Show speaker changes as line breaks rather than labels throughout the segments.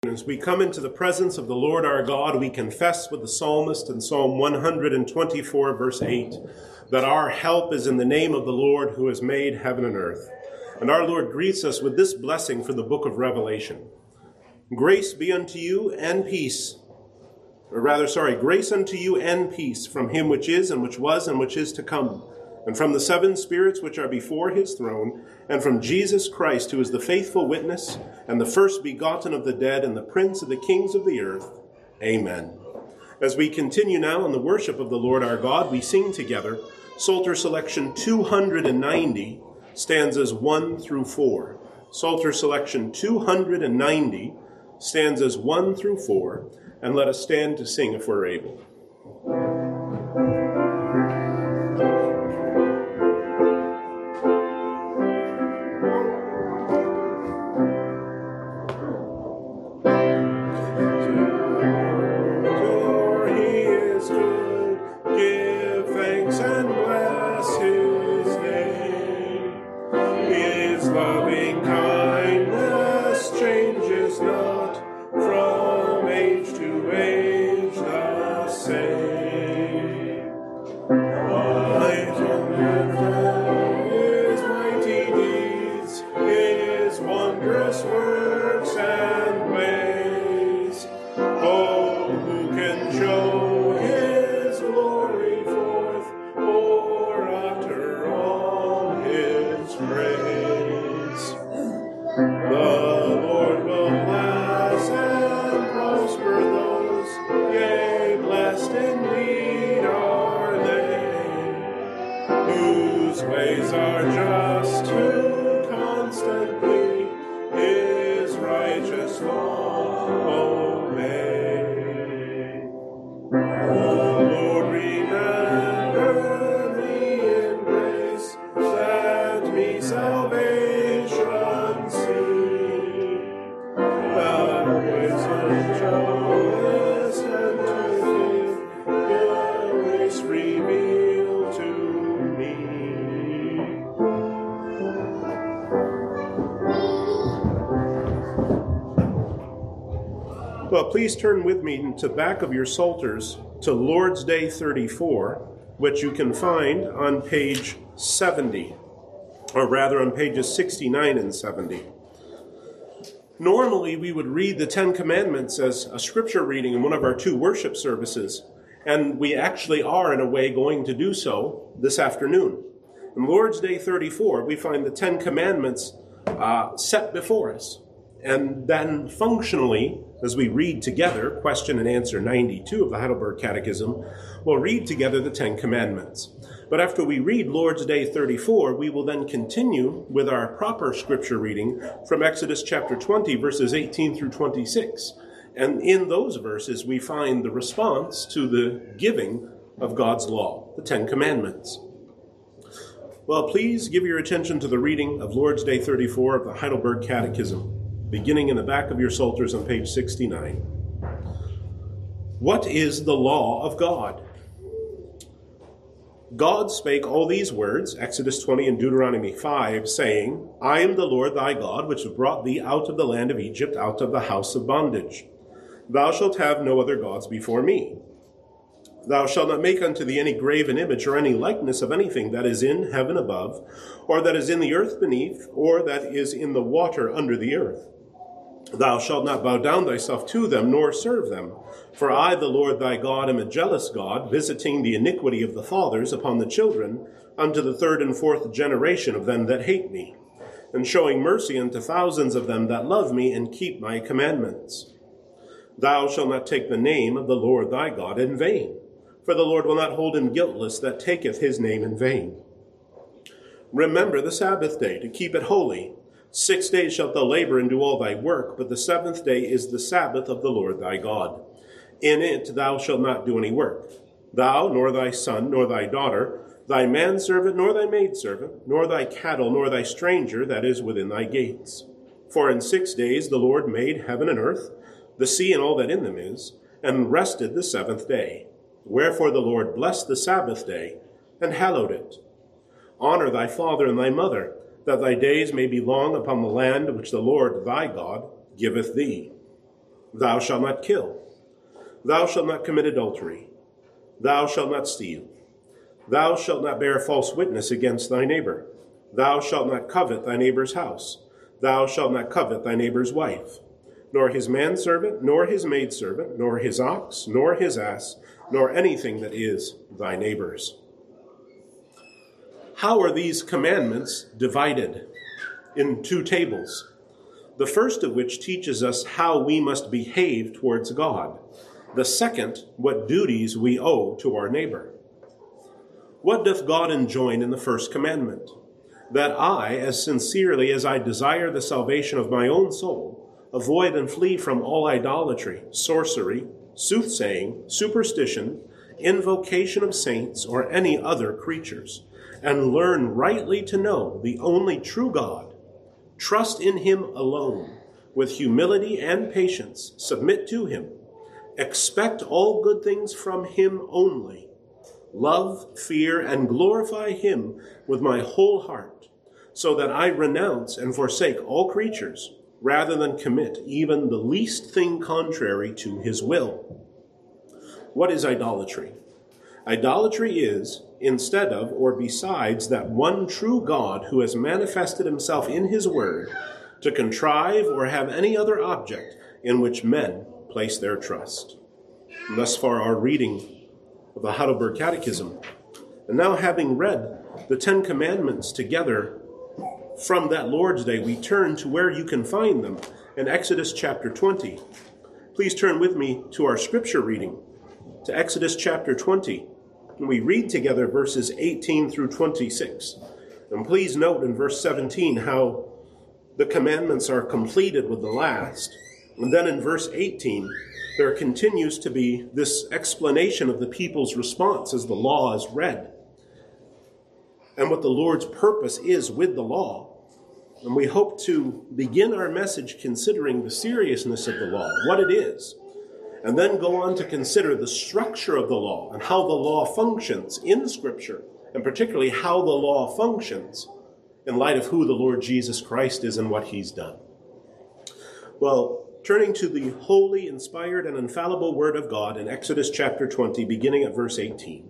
As we come into the presence of the Lord our God, we confess with the psalmist in Psalm 124, verse 8, that our help is in the name of the Lord who has made heaven and earth. And our Lord greets us with this blessing from the book of Revelation. Grace unto you and peace from him which is, and which was, and which is to come, and from the seven spirits which are before his throne, and from Jesus Christ, who is the faithful witness, and the first begotten of the dead, and the prince of the kings of the earth. Amen. As we continue now in the worship of the Lord our God, we sing together Psalter Selection 290, stanzas 1 through 4. Psalter Selection 290, stanzas 1 through 4, and let us stand to sing if we're able. Well, please turn with me to the back of your Psalters to Lord's Day 34, which you can find on page 70, or rather on pages 69 and 70. Normally, we would read the Ten Commandments as a scripture reading in one of our two worship services, and we actually are, in a way, going to do so this afternoon. In Lord's Day 34, we find the Ten Commandments set before us, and then functionally, as we read together, question and answer 92 of the Heidelberg Catechism, we'll read together the Ten Commandments. But after we read Lord's Day 34, we will then continue with our proper scripture reading from Exodus chapter 20, verses 18 through 26. And in those verses, we find the response to the giving of God's law, the Ten Commandments. Well, please give your attention to the reading of Lord's Day 34 of the Heidelberg Catechism, beginning in the back of your Psalters on page 69. What is the law of God? God spake all these words, Exodus 20 and Deuteronomy 5, saying, I am the Lord thy God, which have brought thee out of the land of Egypt, out of the house of bondage. Thou shalt have no other gods before me. Thou shalt not make unto thee any graven image or any likeness of anything that is in heaven above, or that is in the earth beneath, or that is in the water under the earth. Thou shalt not bow down thyself to them, nor serve them. For I, the Lord thy God, am a jealous God, visiting the iniquity of the fathers upon the children, unto the third and fourth generation of them that hate me, and showing mercy unto thousands of them that love me and keep my commandments. Thou shalt not take the name of the Lord thy God in vain, for the Lord will not hold him guiltless that taketh his name in vain. Remember the Sabbath day, to keep it holy. 6 days shalt thou labor and do all thy work, but the seventh day is the Sabbath of the Lord thy God. In it thou shalt not do any work, thou, nor thy son, nor thy daughter, thy manservant, nor thy maidservant, nor thy cattle, nor thy stranger that is within thy gates. For in 6 days the Lord made heaven and earth, the sea and all that in them is, and rested the seventh day. Wherefore the Lord blessed the Sabbath day, and hallowed it. Honor thy father and thy mother, that thy days may be long upon the land which the Lord thy God giveth thee. Thou shalt not kill. Thou shalt not commit adultery. Thou shalt not steal. Thou shalt not bear false witness against thy neighbor. Thou shalt not covet thy neighbor's house. Thou shalt not covet thy neighbor's wife, nor his manservant, nor his maidservant, nor his ox, nor his ass, nor anything that is thy neighbor's. How are these commandments divided? In 2 tables. The first of which teaches us how we must behave towards God. The second, what duties we owe to our neighbor. What doth God enjoin in the first commandment? That I, as sincerely as I desire the salvation of my own soul, avoid and flee from all idolatry, sorcery, soothsaying, superstition, invocation of saints, or any other creatures, and learn rightly to know the only true God, trust in him alone, with humility and patience, submit to him, expect all good things from him only, love, fear, and glorify him with my whole heart, so that I renounce and forsake all creatures, rather than commit even the least thing contrary to his will. What is idolatry? Idolatry is, instead of or besides that one true God who has manifested himself in his word, to contrive or have any other object in which men place their trust. And thus far our reading of the Heidelberg Catechism. And now, having read the 10 Commandments together from that Lord's Day, we turn to where you can find them in Exodus chapter 20. Please turn with me to our scripture reading, to Exodus chapter 20. And we read together verses 18 through 26. And please note in verse 17 how the commandments are completed with the last. And then in verse 18, there continues to be this explanation of the people's response as the law is read, and what the Lord's purpose is with the law. And we hope to begin our message considering the seriousness of the law, what it is, and then go on to consider the structure of the law and how the law functions in Scripture, and particularly how the law functions in light of who the Lord Jesus Christ is and what he's done. Well, turning to the holy, inspired, and infallible Word of God in Exodus chapter 20, beginning at verse 18.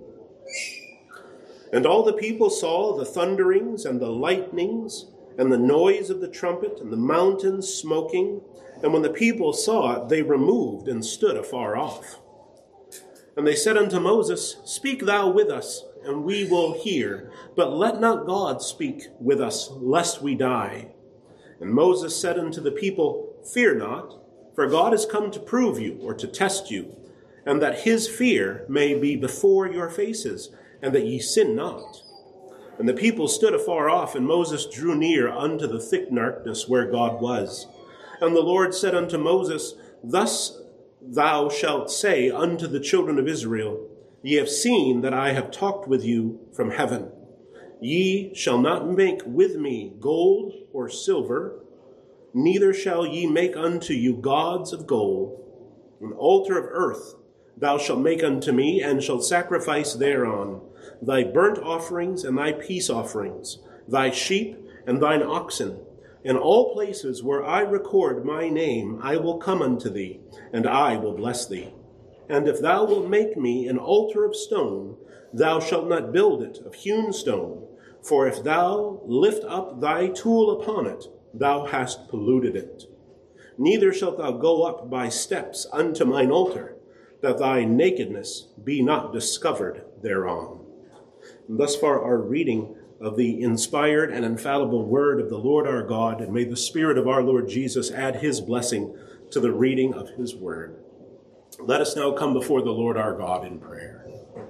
And all the people saw the thunderings and the lightnings and the noise of the trumpet and the mountains smoking. And when the people saw it, they removed and stood afar off. And they said unto Moses, Speak thou with us, and we will hear. But let not God speak with us, lest we die. And Moses said unto the people, Fear not, for God is come to prove you, or to test you, and that his fear may be before your faces, and that ye sin not. And the people stood afar off, and Moses drew near unto the thick darkness where God was. And the Lord said unto Moses, Thus thou shalt say unto the children of Israel, Ye have seen that I have talked with you from heaven. Ye shall not make with me gold or silver, neither shall ye make unto you gods of gold. An altar of earth thou shalt make unto me, and shalt sacrifice thereon thy burnt offerings and thy peace offerings, thy sheep and thine oxen. In all places where I record my name, I will come unto thee, and I will bless thee. And if thou wilt make me an altar of stone, thou shalt not build it of hewn stone. For if thou lift up thy tool upon it, thou hast polluted it. Neither shalt thou go up by steps unto mine altar, that thy nakedness be not discovered thereon. And thus far our reading of the inspired and infallible word of the Lord our God, and may the Spirit of our Lord Jesus add his blessing to the reading of his word. Let us now come before the Lord our God in prayer.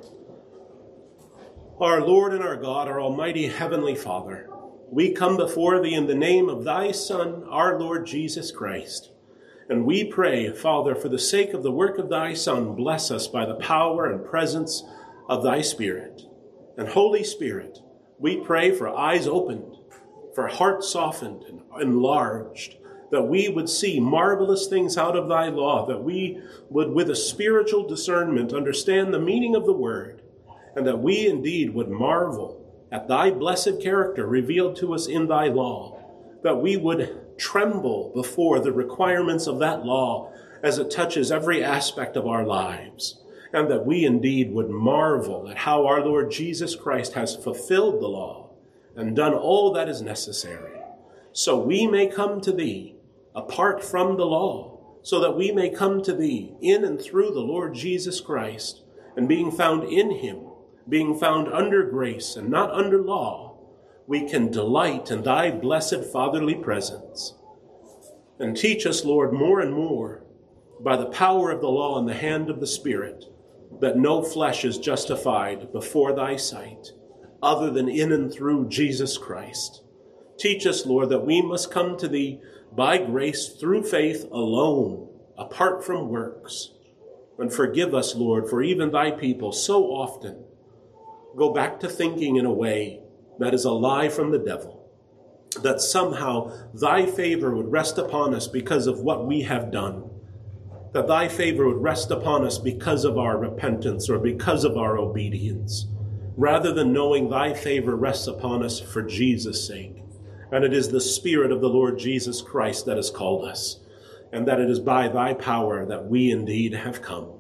Our Lord and our God, our almighty heavenly Father, we come before thee in the name of thy Son, our Lord Jesus Christ. And we pray, Father, for the sake of the work of thy Son, bless us by the power and presence of thy Spirit. And Holy Spirit, we pray for eyes opened, for hearts softened and enlarged, that we would see marvelous things out of thy law, that we would, with a spiritual discernment, understand the meaning of the word, and that we indeed would marvel at thy blessed character revealed to us in thy law, that we would tremble before the requirements of that law as it touches every aspect of our lives, and that we indeed would marvel at how our Lord Jesus Christ has fulfilled the law and done all that is necessary, so we may come to thee apart from the law, so that we may come to thee in and through the Lord Jesus Christ, and being found in him, being found under grace and not under law, we can delight in thy blessed fatherly presence. And teach us, Lord, more and more, by the power of the law and the hand of the Spirit, that no flesh is justified before thy sight, other than in and through Jesus Christ. Teach us, Lord, that we must come to thee by grace through faith alone, apart from works. And forgive us, Lord, for even thy people so often go back to thinking in a way that is a lie from the devil, that somehow thy favor would rest upon us because of what we have done, that thy favor would rest upon us because of our repentance or because of our obedience, rather than knowing thy favor rests upon us for Jesus' sake. And it is the Spirit of the Lord Jesus Christ that has called us, and that it is by thy power that we indeed have come.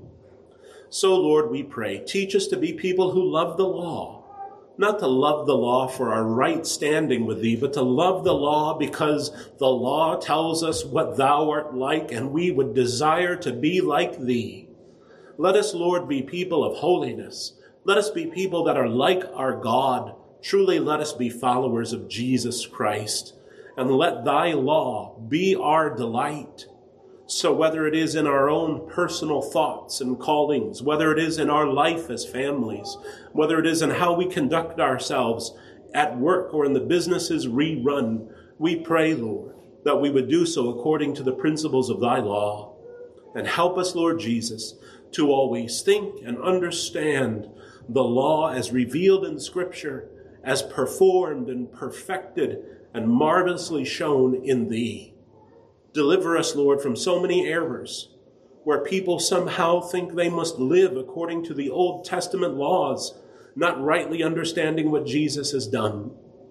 So, Lord, we pray, teach us to be people who love the law, not to love the law for our right standing with thee, but to love the law because the law tells us what thou art like, and we would desire to be like thee. Let us, Lord, be people of holiness. Let us be people that are like our God. Truly, let us be followers of Jesus Christ, and let thy law be our delight. So whether it is in our own personal thoughts and callings, whether it is in our life as families, whether it is in how we conduct ourselves at work or in the businesses we run, we pray, Lord, that we would do so according to the principles of thy law. And help us, Lord Jesus, to always think and understand the law as revealed in Scripture, as performed and perfected and marvelously shown in thee. Deliver us, Lord, from so many errors where people somehow think they must live according to the Old Testament laws, not rightly understanding what Jesus has done,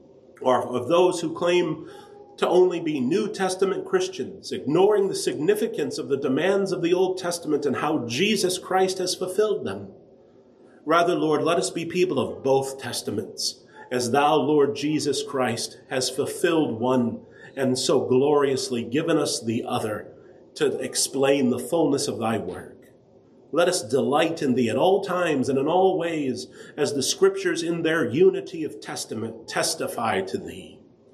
or of those who claim to only be New Testament Christians, ignoring the significance of the demands of the Old Testament and how Jesus Christ has fulfilled them. Rather, Lord, let us be people of both testaments, as thou, Lord Jesus Christ, has fulfilled one and so gloriously given us the other to explain the fullness of thy work. Let us delight in thee at all times and in all ways, as the Scriptures in their unity of testament testify to thee.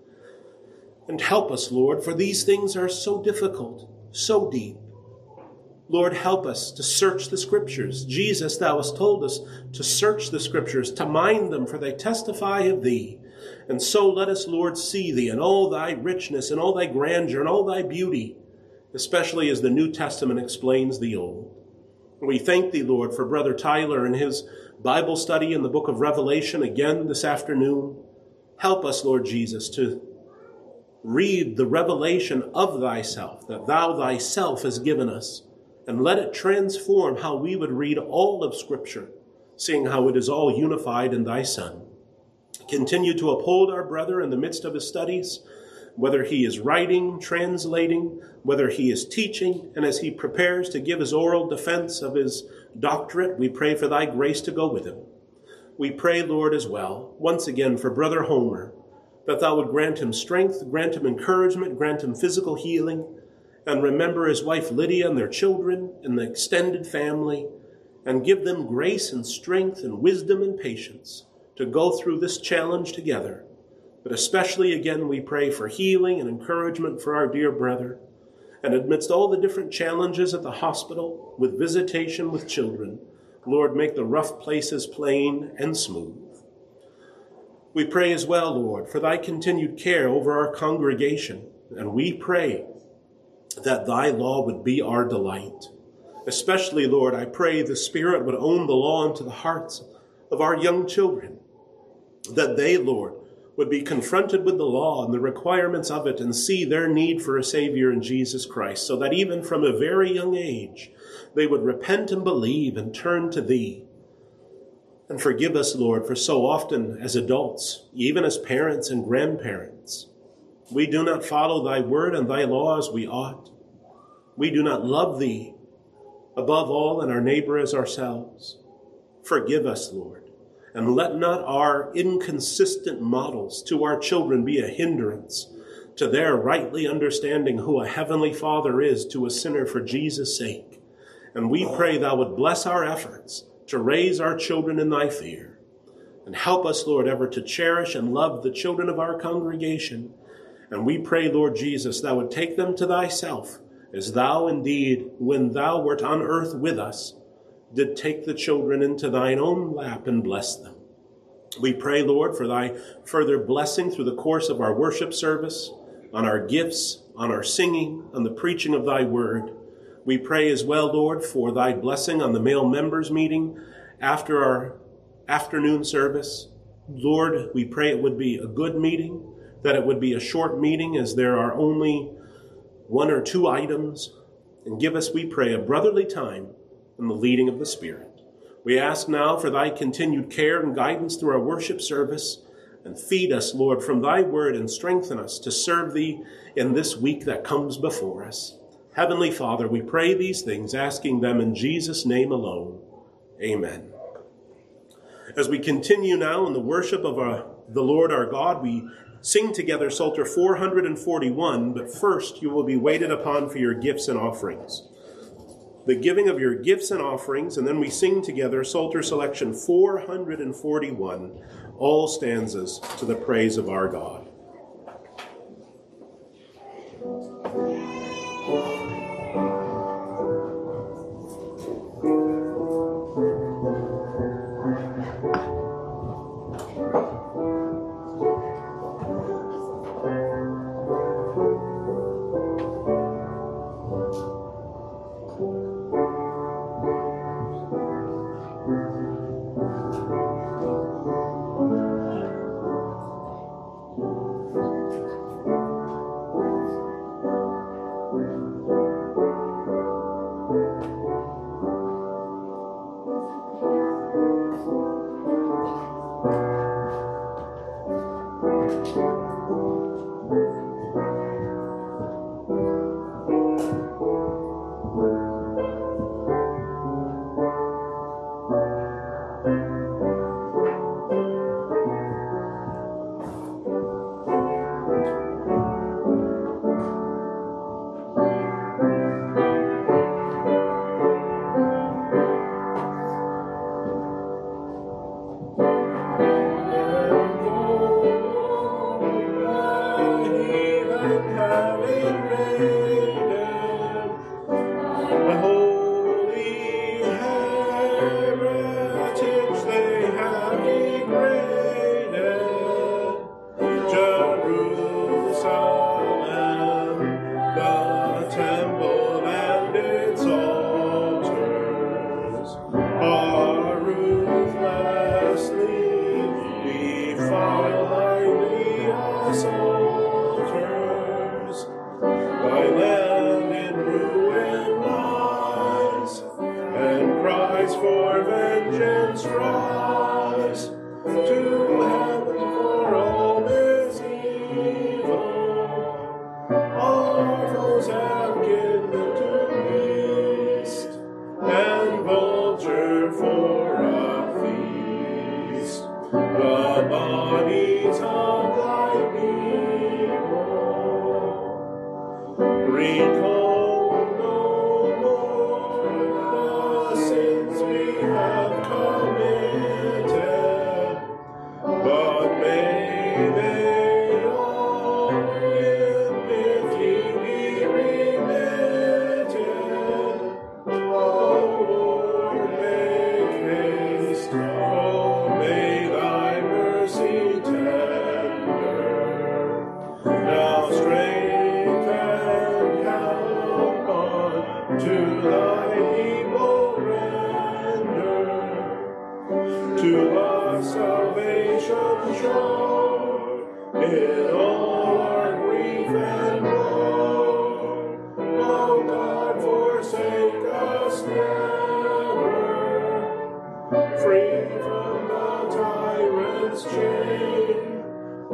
And help us, Lord, for these things are so difficult, so deep. Lord, help us to search the Scriptures. Jesus, thou hast told us to search the Scriptures, to mind them, for they testify of thee. And so let us, Lord, see thee in all thy richness and all thy grandeur and all thy beauty, especially as the New Testament explains the Old. We thank thee, Lord, for Brother Tyler and his Bible study in the book of Revelation again this afternoon. Help us, Lord Jesus, to read the revelation of thyself that thou thyself hast given us, and let it transform how we would read all of Scripture, seeing how it is all unified in thy Son. Continue to uphold our brother in the midst of his studies, whether he is writing, translating, whether he is teaching, and as he prepares to give his oral defense of his doctorate, we pray for thy grace to go with him. We pray, Lord, as well, once again for Brother Homer, that thou would grant him strength, grant him encouragement, grant him physical healing, and remember his wife Lydia and their children and the extended family, and give them grace and strength and wisdom and patience to go through this challenge together. But especially, again, we pray for healing and encouragement for our dear brother. And amidst all the different challenges at the hospital, with visitation with children, Lord, make the rough places plain and smooth. We pray as well, Lord, for thy continued care over our congregation. And we pray that thy law would be our delight. Especially, Lord, I pray the Spirit would own the law into the hearts of our young children, that they, Lord, would be confronted with the law and the requirements of it and see their need for a Savior in Jesus Christ, so that even from a very young age, they would repent and believe and turn to thee. And forgive us, Lord, for so often as adults, even as parents and grandparents, we do not follow thy word and thy law as we ought. we do not love thee above all and our neighbor as ourselves. Forgive us, Lord, and let not our inconsistent models to our children be a hindrance to their rightly understanding who a heavenly Father is to a sinner for Jesus' sake. And we pray thou would bless our efforts to raise our children in thy fear, and help us, Lord, ever to cherish and love the children of our congregation. And we pray, Lord Jesus, thou would take them to thyself, as thou indeed, when thou wert on earth with us, did take the children into thine own lap and bless them. We pray, Lord, for thy further blessing through the course of our worship service, on our gifts, on our singing, on the preaching of thy word. We pray as well, Lord, for thy blessing on the male members meeting after our afternoon service. Lord, we pray it would be a good meeting, that it would be a short meeting as there are only 1 or 2 items. And give us, we pray, a brotherly time in the leading of the Spirit. We ask now for thy continued care and guidance through our worship service, and feed us, Lord, from thy word and strengthen us to serve thee in this week that comes before us. Heavenly Father, we pray these things, asking them in Jesus' name alone. Amen. As we continue now in the worship of the Lord our God, we sing together Psalter 441, but first you will be waited upon for your gifts and offerings. The giving of your gifts and offerings, and then we sing together Psalter selection 441, all stanzas to the praise of our God.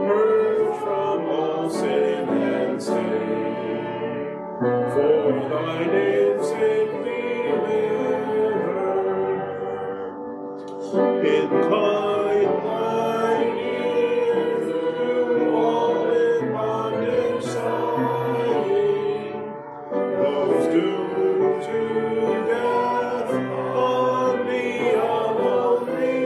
For the
thy name's sake delivered. Incline thine ear to all in bondage sighing, those doomed to death on thee alone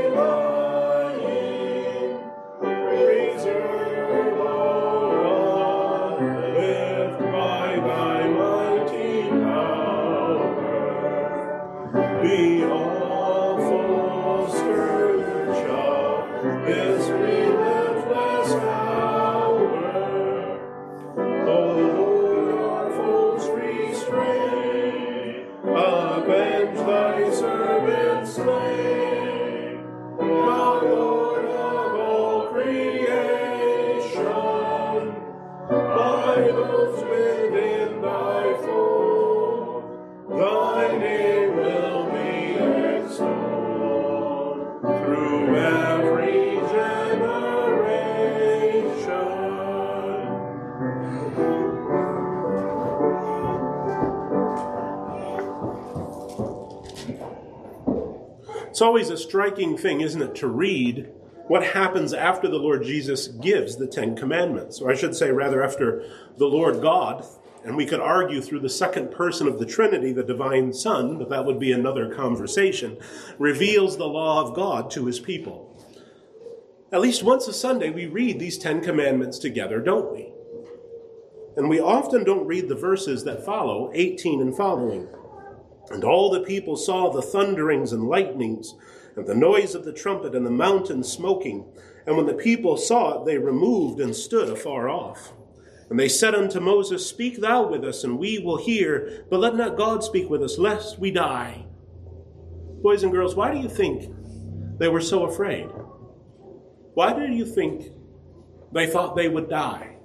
relying. Preserve, O God, lift by thy mighty power, the awful scourge of this relentless hour. O Lord, our foes restrain, avenge thy servants slain. Thou Lord of all creation, by those within thy fold, thy name will be extolled through every generation. It's always a striking thing, isn't it, to read what happens after the Lord Jesus gives the Ten Commandments. Or I should say, rather, after the Lord God, and we could argue through the second person of the Trinity, the divine Son, but that would be another conversation, reveals the law of God to his people. At least once a Sunday, we read these Ten Commandments together, don't we? And we often don't read the verses that follow, 18 and following. And all the people saw the thunderings and lightnings, and the noise of the trumpet, and the mountain smoking. And when the people saw it, they removed and stood afar off. And they said unto Moses, Speak thou with us, and we will hear, but let not God speak with us, lest we die. Boys and girls, why do you think they were so afraid? Why do you think they thought they would die?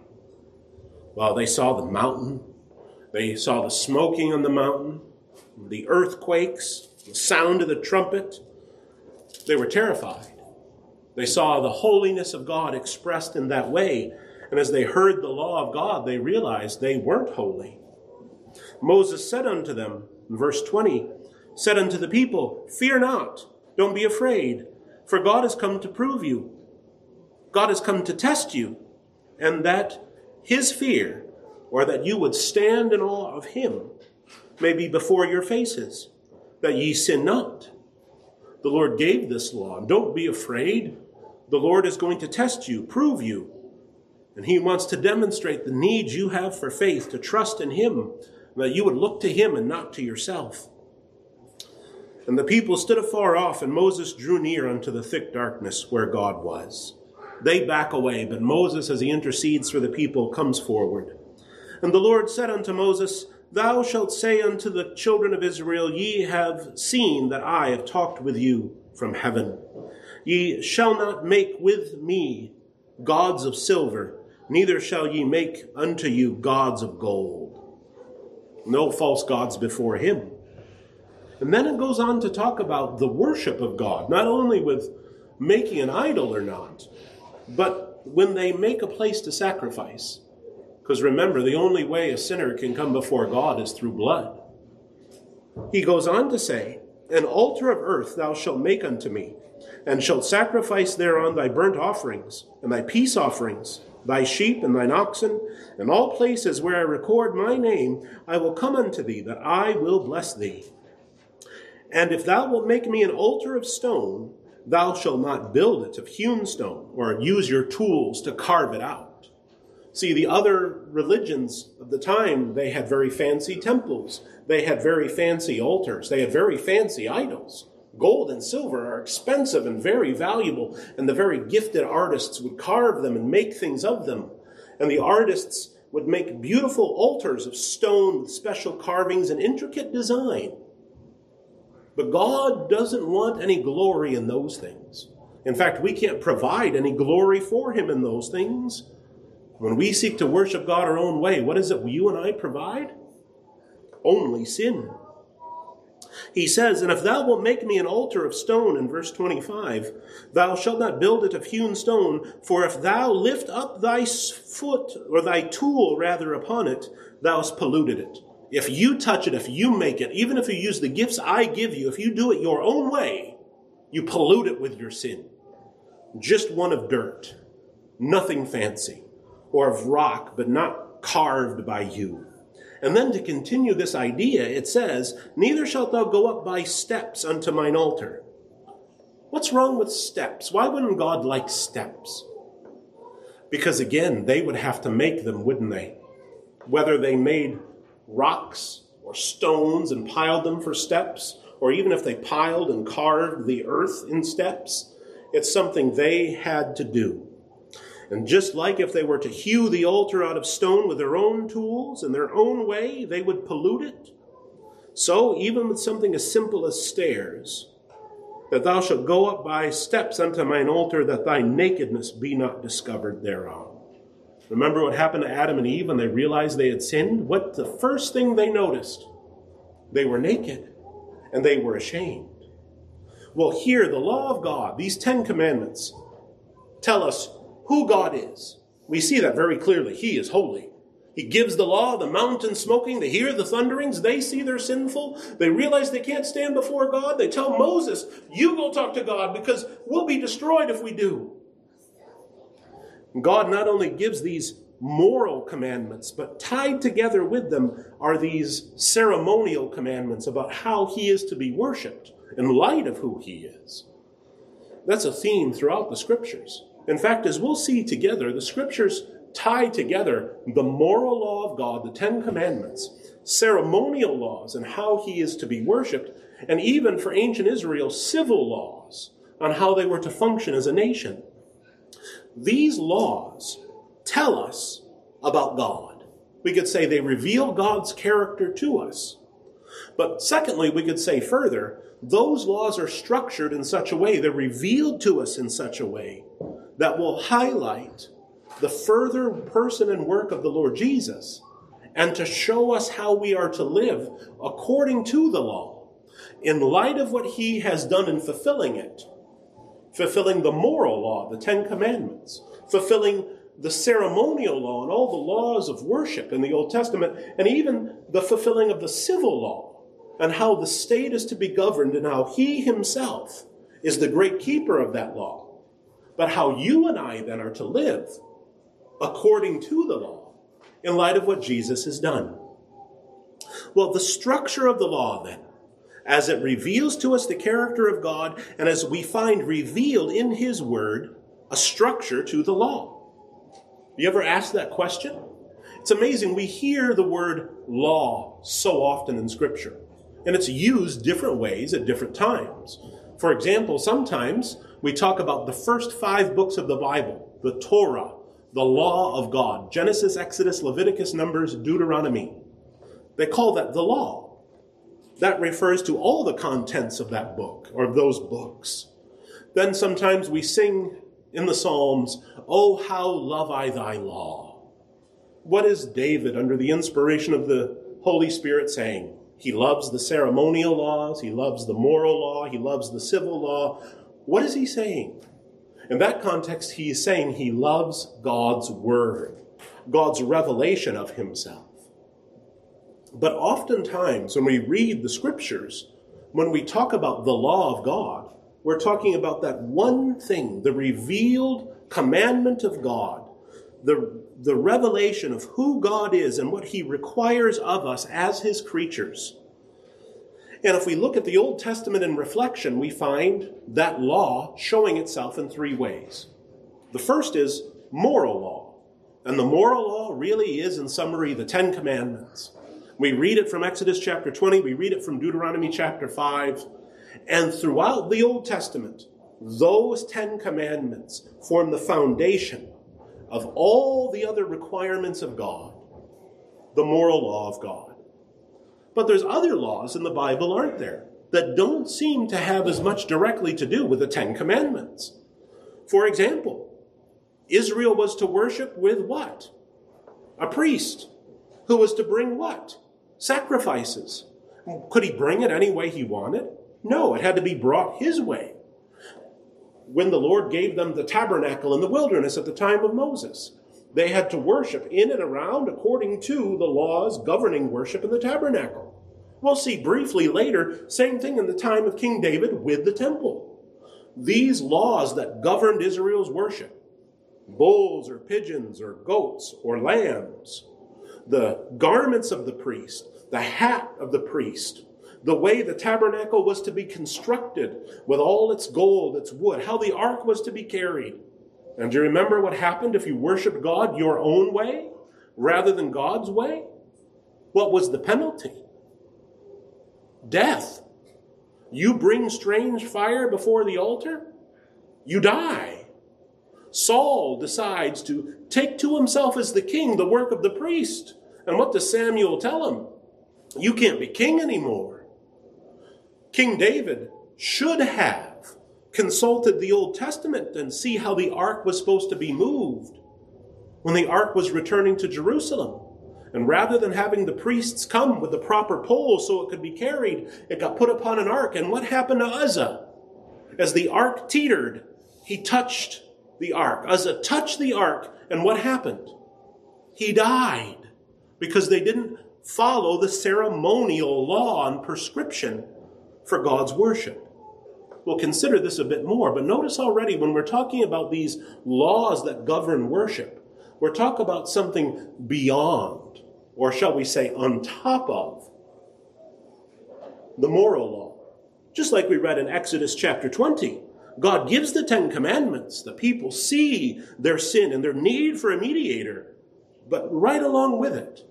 Well, they saw the mountain. They saw the smoking on the mountain, the earthquakes, the sound of the trumpet. They were terrified. They saw the holiness of God expressed in that way. And as they heard the law of God, they realized they weren't holy. Moses said unto them, in verse 20, said unto the people, Fear not, don't be afraid, for God has come to prove you. God has come to test you, and that his fear, or that you would stand in awe of him, may be before your faces, that ye sin not. The Lord gave this law. Don't be afraid. The Lord is going to test you, prove you. And he wants to demonstrate the need you have for faith, to trust in him, that you would look to him and not to yourself. And the people stood afar off, and Moses drew near unto the thick darkness where God was. They back away, but Moses, as he intercedes for the people, comes forward. And the Lord said unto Moses, Thou shalt say unto the children of Israel, Ye have seen that I have talked with you from heaven. Ye shall not make with me gods of silver, neither shall ye make unto you gods of gold. No false gods before him. And then it goes on to talk about the worship of God, not only with making an idol or not, but when they make a place to sacrifice. Because remember, the only way a sinner can come before God is through blood. He goes on to say, An altar of earth thou shalt make unto me, and shalt sacrifice thereon thy burnt offerings, and thy peace offerings, thy sheep and thine oxen, and all places where I record my name, I will come unto thee, that I will bless thee. And if thou wilt make me an altar of stone, thou shalt not build it of hewn stone, or use your tools to carve it out. See, the other religions of the time, they had very fancy temples. They had very fancy altars. They had very fancy idols. Gold and silver are expensive and very valuable, and the very gifted artists would carve them and make things of them. And the artists would make beautiful altars of stone with special carvings and intricate design. But God doesn't want any glory in those things. In fact, we can't provide any glory for him in those things. When we seek to worship God our own way, what is it you and I provide? Only sin. He says, And if thou wilt make me an altar of stone, in verse 25, thou shalt not build it of hewn stone, for if thou lift up thy foot, or thy tool rather, upon it, thou hast polluted it. If you touch it, if you make it, even if you use the gifts I give you, if you do it your own way, you pollute it with your sin. Just one of dirt, nothing fancy, or of rock, but not carved by you. And then to continue this idea, it says, neither shalt thou go up by steps unto mine altar. What's wrong with steps? Why wouldn't God like steps? Because again, they would have to make them, wouldn't they? Whether they made rocks or stones and piled them for steps, or even if they piled and carved the earth in steps, it's something they had to do. And just like if they were to hew the altar out of stone with their own tools in their own way, they would pollute it. So even with something as simple as stairs, that thou shalt go up by steps unto mine altar, that thy nakedness be not discovered thereon. Remember what happened to Adam and Eve when they realized they had sinned? What the first thing they noticed? They were naked and they were ashamed. Well, here, the law of God, these 10 commandments, tell us who God is. We see that very clearly. He is holy. He gives the law, the mountain smoking, they hear the thunderings, they see they're sinful, they realize they can't stand before God. They tell Moses, you go talk to God because we'll be destroyed if we do. God not only gives these moral commandments, but tied together with them are these ceremonial commandments about how he is to be worshipped in light of who he is. That's a theme throughout the scriptures. In fact, as we'll see together, the scriptures tie together the moral law of God, the 10 commandments, ceremonial laws and how he is to be worshipped, and even for ancient Israel, civil laws on how they were to function as a nation. These laws tell us about God. We could say they reveal God's character to us. But secondly, we could say further, those laws are structured in such a way, they're revealed to us in such a way that will highlight the further person and work of the Lord Jesus, and to show us how we are to live according to the law, in light of what he has done in fulfilling it, fulfilling the moral law, the 10 commandments, fulfilling the ceremonial law and all the laws of worship in the Old Testament, and even the fulfilling of the civil law, and how the state is to be governed, and how he himself is the great keeper of that law. But how you and I then are to live according to the law, in light of what Jesus has done. Well, the structure of the law then, as it reveals to us the character of God, and as we find revealed in his word, a structure to the law. You ever asked that question? It's amazing. We hear the word law so often in Scripture, and it's used different ways at different times. For example, sometimes we talk about the first 5 books of the Bible, the Torah, the law of God, Genesis, Exodus, Leviticus, Numbers, Deuteronomy. They call that the law. That refers to all the contents of that book, or of those books. Then sometimes we sing in the Psalms, "Oh, how love I thy law." What is David, under the inspiration of the Holy Spirit, saying? He loves the ceremonial laws, he loves the moral law, he loves the civil law. What is he saying? In that context, he is saying he loves God's word, God's revelation of himself. But oftentimes, when we read the scriptures, when we talk about the law of God, we're talking about that one thing, the revealed commandment of God, the revelation of who God is and what he requires of us as his creatures. And if we look at the Old Testament in reflection, we find that law showing itself in 3 ways. The first is moral law. And the moral law really is, in summary, the 10 commandments. We read it from Exodus chapter 20, we read it from Deuteronomy chapter 5. And throughout the Old Testament, those 10 commandments form the foundation of all the other requirements of God, the moral law of God. But there's other laws in the Bible, aren't there, that don't seem to have as much directly to do with the 10 commandments. For example, Israel was to worship with what? A priest who was to bring what? Sacrifices. Could he bring it any way he wanted? No, it had to be brought his way. When the Lord gave them the tabernacle in the wilderness at the time of Moses, They had to worship in and around according to the laws governing worship in the tabernacle. We'll see briefly later, same thing in the time of King David with the temple. These laws that governed Israel's worship, bulls or pigeons or goats or lambs, the garments of the priest, the hat of the priest, the way the tabernacle was to be constructed with all its gold, its wood, how the ark was to be carried. And do you remember what happened if you worshiped God your own way rather than God's way? What was the penalty? Death. You bring strange fire before the altar, you die. Saul decides to take to himself as the king the work of the priest. And what does Samuel tell him? You can't be king anymore. King David should have consulted the Old Testament and see how the ark was supposed to be moved when the ark was returning to Jerusalem. And rather than having the priests come with the proper poles so it could be carried, it got put upon an ark. And what happened to Uzzah? As the ark teetered, he touched the ark. Uzzah touched the ark, and what happened? He died because they didn't follow the ceremonial law and prescription for God's worship. We'll consider this a bit more, but notice already when we're talking about these laws that govern worship, we're talking about something beyond, or shall we say on top of, the moral law. Just like we read in Exodus chapter 20, God gives the 10 Commandments. The people see their sin and their need for a mediator. But right along with it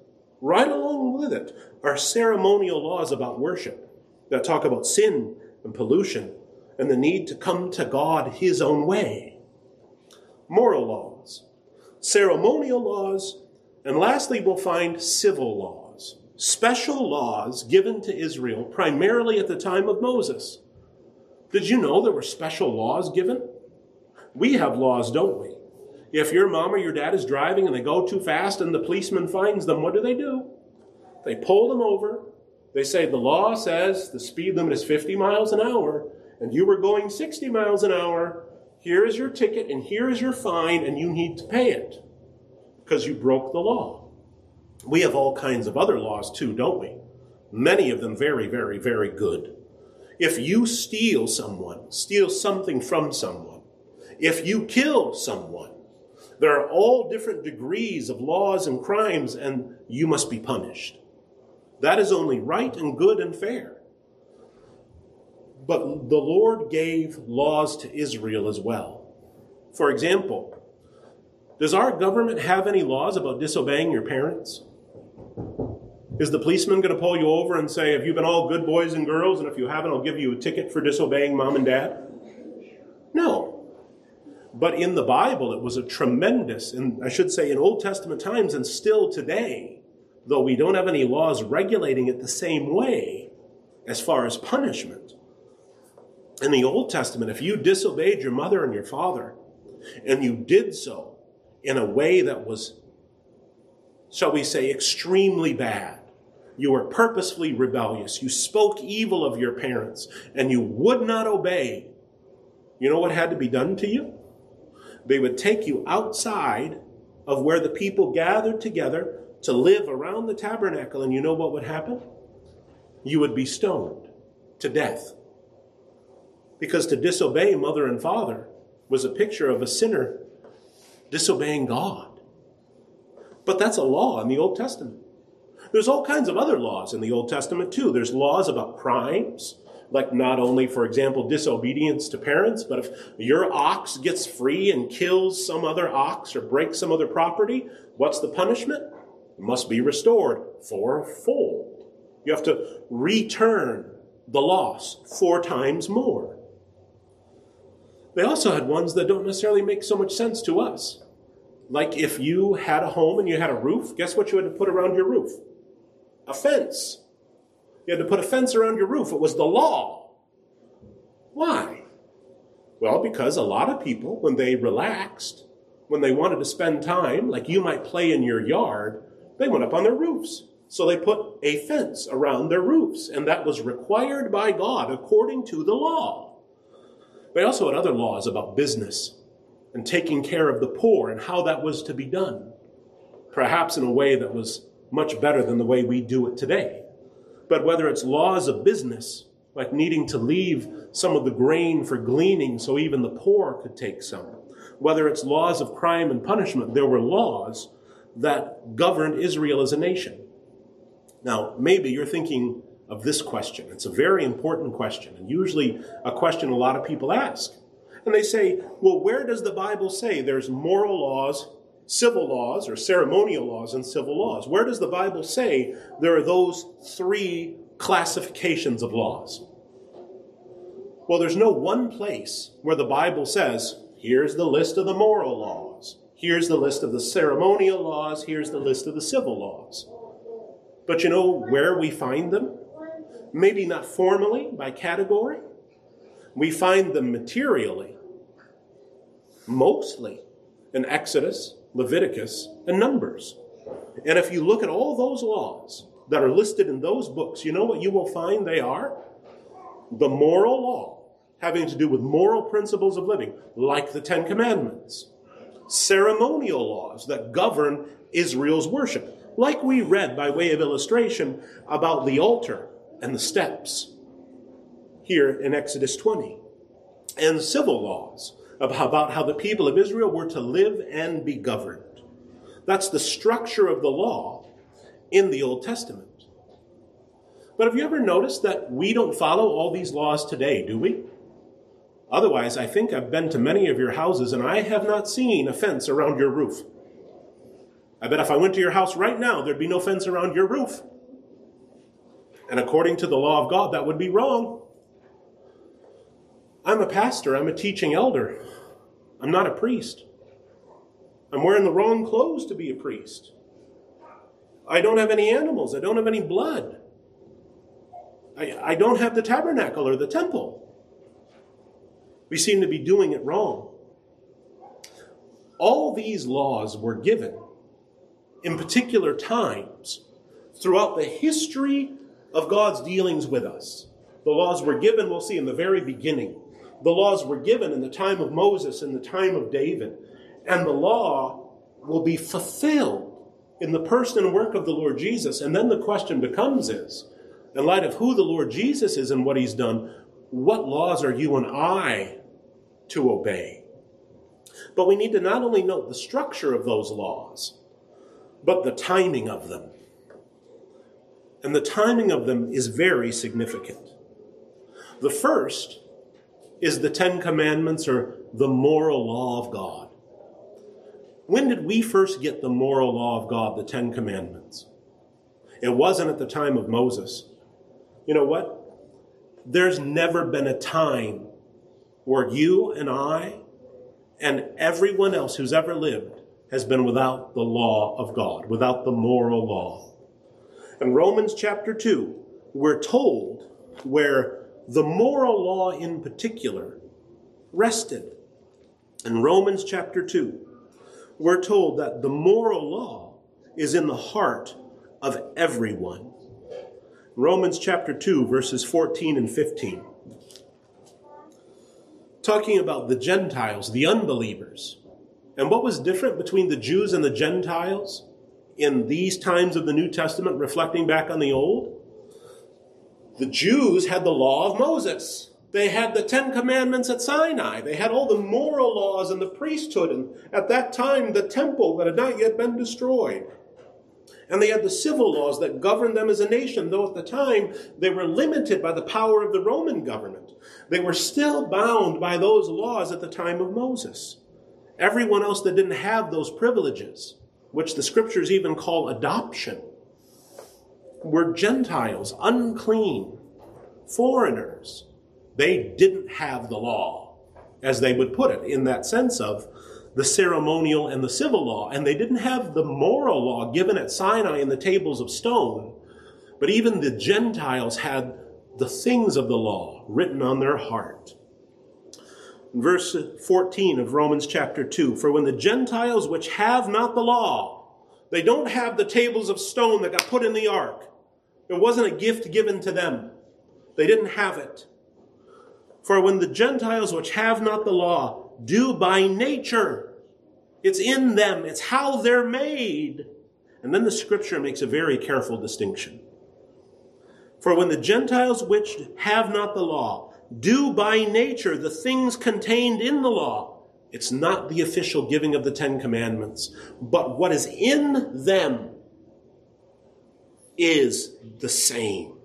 are ceremonial laws about worship that talk about sin and pollution and the need to come to God his own way. Moral laws, ceremonial laws, and lastly we'll find civil laws, special laws given to Israel primarily at the time of Moses. Did you know there were special laws given? We have laws, don't we? If your mom or your dad is driving and they go too fast and the policeman finds them, what do? They pull them over. They say the law says the speed limit is 50 miles an hour and you were going 60 miles an hour. Here is your ticket and here is your fine and you need to pay it because you broke the law. We have all kinds of other laws too, don't we? Many of them very, very, very good. If you steal something from someone, if you kill someone, there are all different degrees of laws and crimes, and you must be punished. That is only right and good and fair. But the Lord gave laws to Israel as well. For example, does our government have any laws about disobeying your parents? Is the policeman going to pull you over and say, have you been all good boys and girls, and if you haven't, I'll give you a ticket for disobeying mom and dad? No. But in the Bible, it was a tremendous, and I should say in Old Testament times and still today, though we don't have any laws regulating it the same way as far as punishment. In the Old Testament, if you disobeyed your mother and your father, and you did so in a way that was, shall we say, extremely bad, you were purposefully rebellious, you spoke evil of your parents, and you would not obey, you know what had to be done to you? They would take you outside of where the people gathered together to live around the tabernacle, and you know what would happen? You would be stoned to death. Because to disobey mother and father was a picture of a sinner disobeying God. But that's a law in the Old Testament. There's all kinds of other laws in the Old Testament too. There's laws about crimes, like not only, for example, disobedience to parents, but if your ox gets free and kills some other ox or breaks some other property, what's the punishment? It must be restored fourfold. You have to return the loss 4 times more. They also had ones that don't necessarily make so much sense to us. Like if you had a home and you had a roof, guess what you had to put around your roof? A fence. You had to put a fence around your roof. It was the law. Why? Well, because a lot of people, when they relaxed, when they wanted to spend time, like you might play in your yard, they went up on their roofs. So they put a fence around their roofs, and that was required by God according to the law. They also had other laws about business and taking care of the poor and how that was to be done. perhaps in a way that was much better than the way we do it today. But whether it's laws of business, like needing to leave some of the grain for gleaning so even the poor could take some, whether it's laws of crime and punishment, there were laws that governed Israel as a nation. Now, maybe you're thinking of this question. It's a very important question, and usually a question a lot of people ask. And they say, well, where does the Bible say there's moral laws, civil laws, or ceremonial laws and civil laws? Where does the Bible say there are those three classifications of laws? Well, there's no one place where the Bible says, here's the list of the moral laws, here's the list of the ceremonial laws, here's the list of the civil laws. But you know where we find them? Maybe not formally, by category. We find them materially, mostly in Exodus, Leviticus, and Numbers. And if you look at all those laws that are listed in those books, you know what you will find they are? The moral law, having to do with moral principles of living, like the Ten Commandments. Ceremonial laws that govern Israel's worship, like we read by way of illustration about the altar and the steps here in Exodus 20. And civil laws about how the people of Israel were to live and be governed. That's the structure of the law in the Old Testament. But have you ever noticed that we don't follow all these laws today, do we? Otherwise, I think I've been to many of your houses and I have not seen a fence around your roof. I bet if I went to your house right now, there'd be no fence around your roof. And according to the law of God, that would be wrong. I'm a pastor. I'm a teaching elder. I'm not a priest. I'm wearing the wrong clothes to be a priest. I don't have any animals. I don't have any blood. I don't have the tabernacle or the temple. We seem to be doing it wrong. All these laws were given in particular times throughout the history of God's dealings with us. The laws were given, we'll see, in the very beginning. The laws were given in the time of Moses, in the time of David. And the law will be fulfilled in the person and work of the Lord Jesus. And then the question becomes is, in light of who the Lord Jesus is and what he's done, what laws are you and I to obey? But we need to not only note the structure of those laws, but the timing of them. And the timing of them is very significant. The first is the Ten Commandments, or the moral law of God. When did we first get the moral law of God, the Ten Commandments? It wasn't at the time of Moses. You know what? There's never been a time where you and I and everyone else who's ever lived has been without the law of God, without the moral law. In Romans chapter 2, we're told where the moral law in particular rested. In Romans chapter 2, we're told that the moral law is in the heart of everyone. Romans chapter 2, verses 14 and 15. Talking about the Gentiles, the unbelievers. And what was different between the Jews and the Gentiles in these times of the New Testament, reflecting back on the Old? The Jews had the law of Moses. They had the Ten Commandments at Sinai. They had all the moral laws and the priesthood, and at that time the temple that had not yet been destroyed. And they had the civil laws that governed them as a nation, though at the time they were limited by the power of the Roman government. They were still bound by those laws at the time of Moses. Everyone else that didn't have those privileges, which the scriptures even call adoption, were Gentiles, unclean, foreigners. They didn't have the law, as they would put it, in that sense of the ceremonial and the civil law. And they didn't have the moral law given at Sinai in the tables of stone. But even the Gentiles had the things of the law written on their heart. Verse 14 of Romans chapter 2, for when the Gentiles which have not the law, they don't have the tables of stone that got put in the ark. It wasn't a gift given to them. They didn't have it. For when the Gentiles which have not the law do by nature, it's in them, it's how they're made, And then the scripture makes a very careful distinction. For when the Gentiles which have not the law do by nature the things contained in the law, it's not the official giving of the Ten Commandments, but what is in them is the same.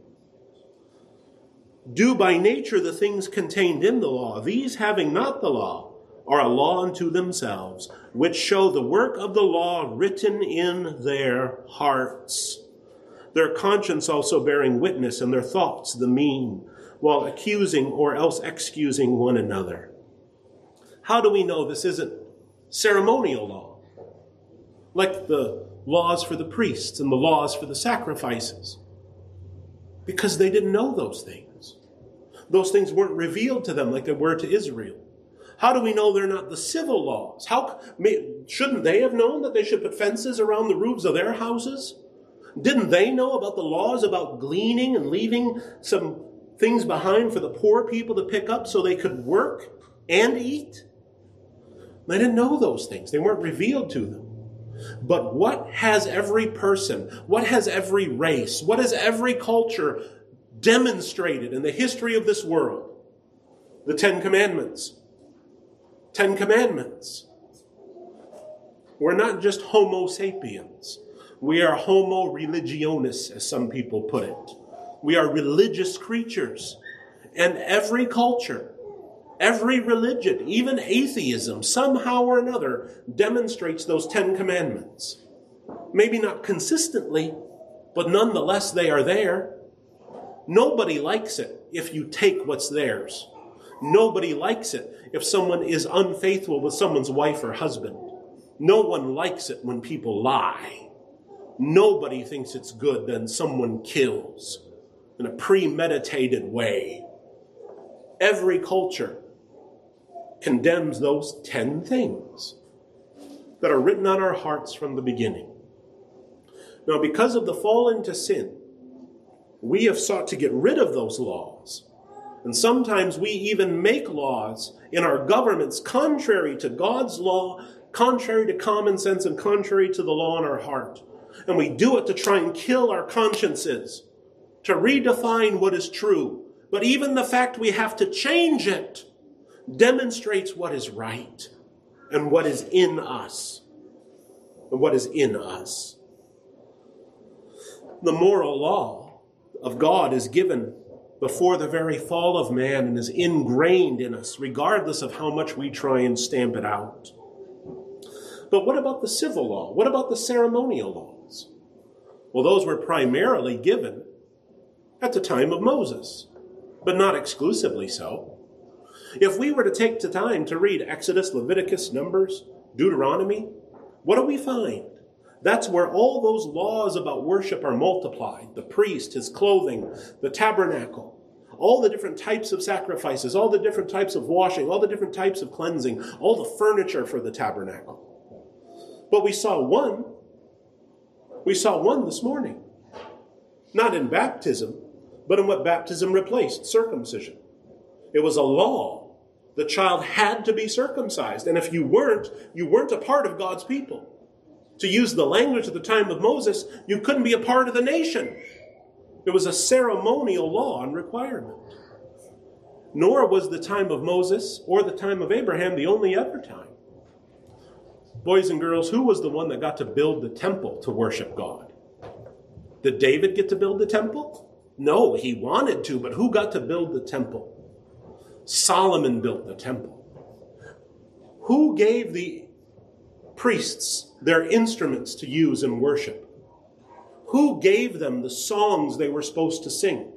Do by nature the things contained in the law. These having not the law are a law unto themselves, which show the work of the law written in their hearts. Their conscience also bearing witness, and their thoughts the mean, while accusing or else excusing one another. How do we know this isn't ceremonial law? Like the laws for the priests and the laws for the sacrifices. Because they didn't know those things. Those things weren't revealed to them like they were to Israel. How do we know they're not the civil laws? Shouldn't they have known that they should put fences around the roofs of their houses? Didn't they know about the laws about gleaning and leaving some things behind for the poor people to pick up so they could work and eat? They didn't know those things. They weren't revealed to them. But what has every person, what has every race, what has every culture demonstrated in the history of this world? The Ten Commandments. 10 Commandments. We're not just Homo sapiens. We are Homo religionis, as some people put it. We are religious creatures. And every culture, every religion, even atheism, somehow or another, demonstrates those 10 Commandments. Maybe not consistently, but nonetheless they are there. Nobody likes it if you take what's theirs. Nobody likes it if someone is unfaithful with someone's wife or husband. No one likes it when people lie. Nobody thinks it's good when someone kills in a premeditated way. Every culture condemns those 10 things that are written on our hearts from the beginning. Now, because of the fall into sin, we have sought to get rid of those laws. And sometimes we even make laws in our governments contrary to God's law, contrary to common sense, and contrary to the law in our heart. And we do it to try and kill our consciences, to redefine what is true. But even the fact we have to change it demonstrates what is right and what is in us. And what is in us. The moral law of God is given before the very fall of man and is ingrained in us, regardless of how much we try and stamp it out. But what about the civil law? What about the ceremonial laws? Well, those were primarily given at the time of Moses, but not exclusively so. If we were to take the time to read Exodus, Leviticus, Numbers, Deuteronomy, what do we find? That's where all those laws about worship are multiplied. The priest, his clothing, the tabernacle, all the different types of sacrifices, all the different types of washing, all the different types of cleansing, all the furniture for the tabernacle. But we saw one. We saw one this morning. Not in baptism, but in what baptism replaced, circumcision. It was a law. The child had to be circumcised. And if you weren't a part of God's people. To use the language at the time of Moses, you couldn't be a part of the nation. It was a ceremonial law and requirement. Nor was the time of Moses or the time of Abraham the only ever time. Boys and girls, who was the one that got to build the temple to worship God? Did David get to build the temple? No, he wanted to, but who got to build the temple? Solomon built the temple. Who gave the priests their instruments to use in worship? Who gave them the songs they were supposed to sing?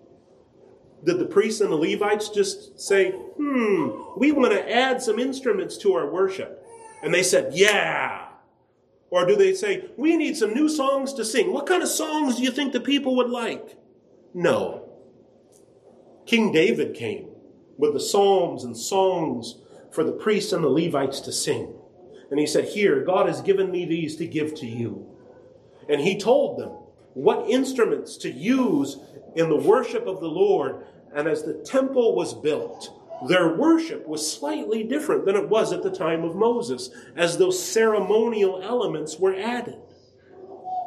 Did the priests and the Levites just say, we want to add some instruments to our worship? And they said, yeah. Or do they say, we need some new songs to sing? What kind of songs do you think the people would like? No. King David came with the psalms and songs for the priests and the Levites to sing. And he said, here, God has given me these to give to you. And he told them what instruments to use in the worship of the Lord. And as the temple was built, their worship was slightly different than it was at the time of Moses, as those ceremonial elements were added.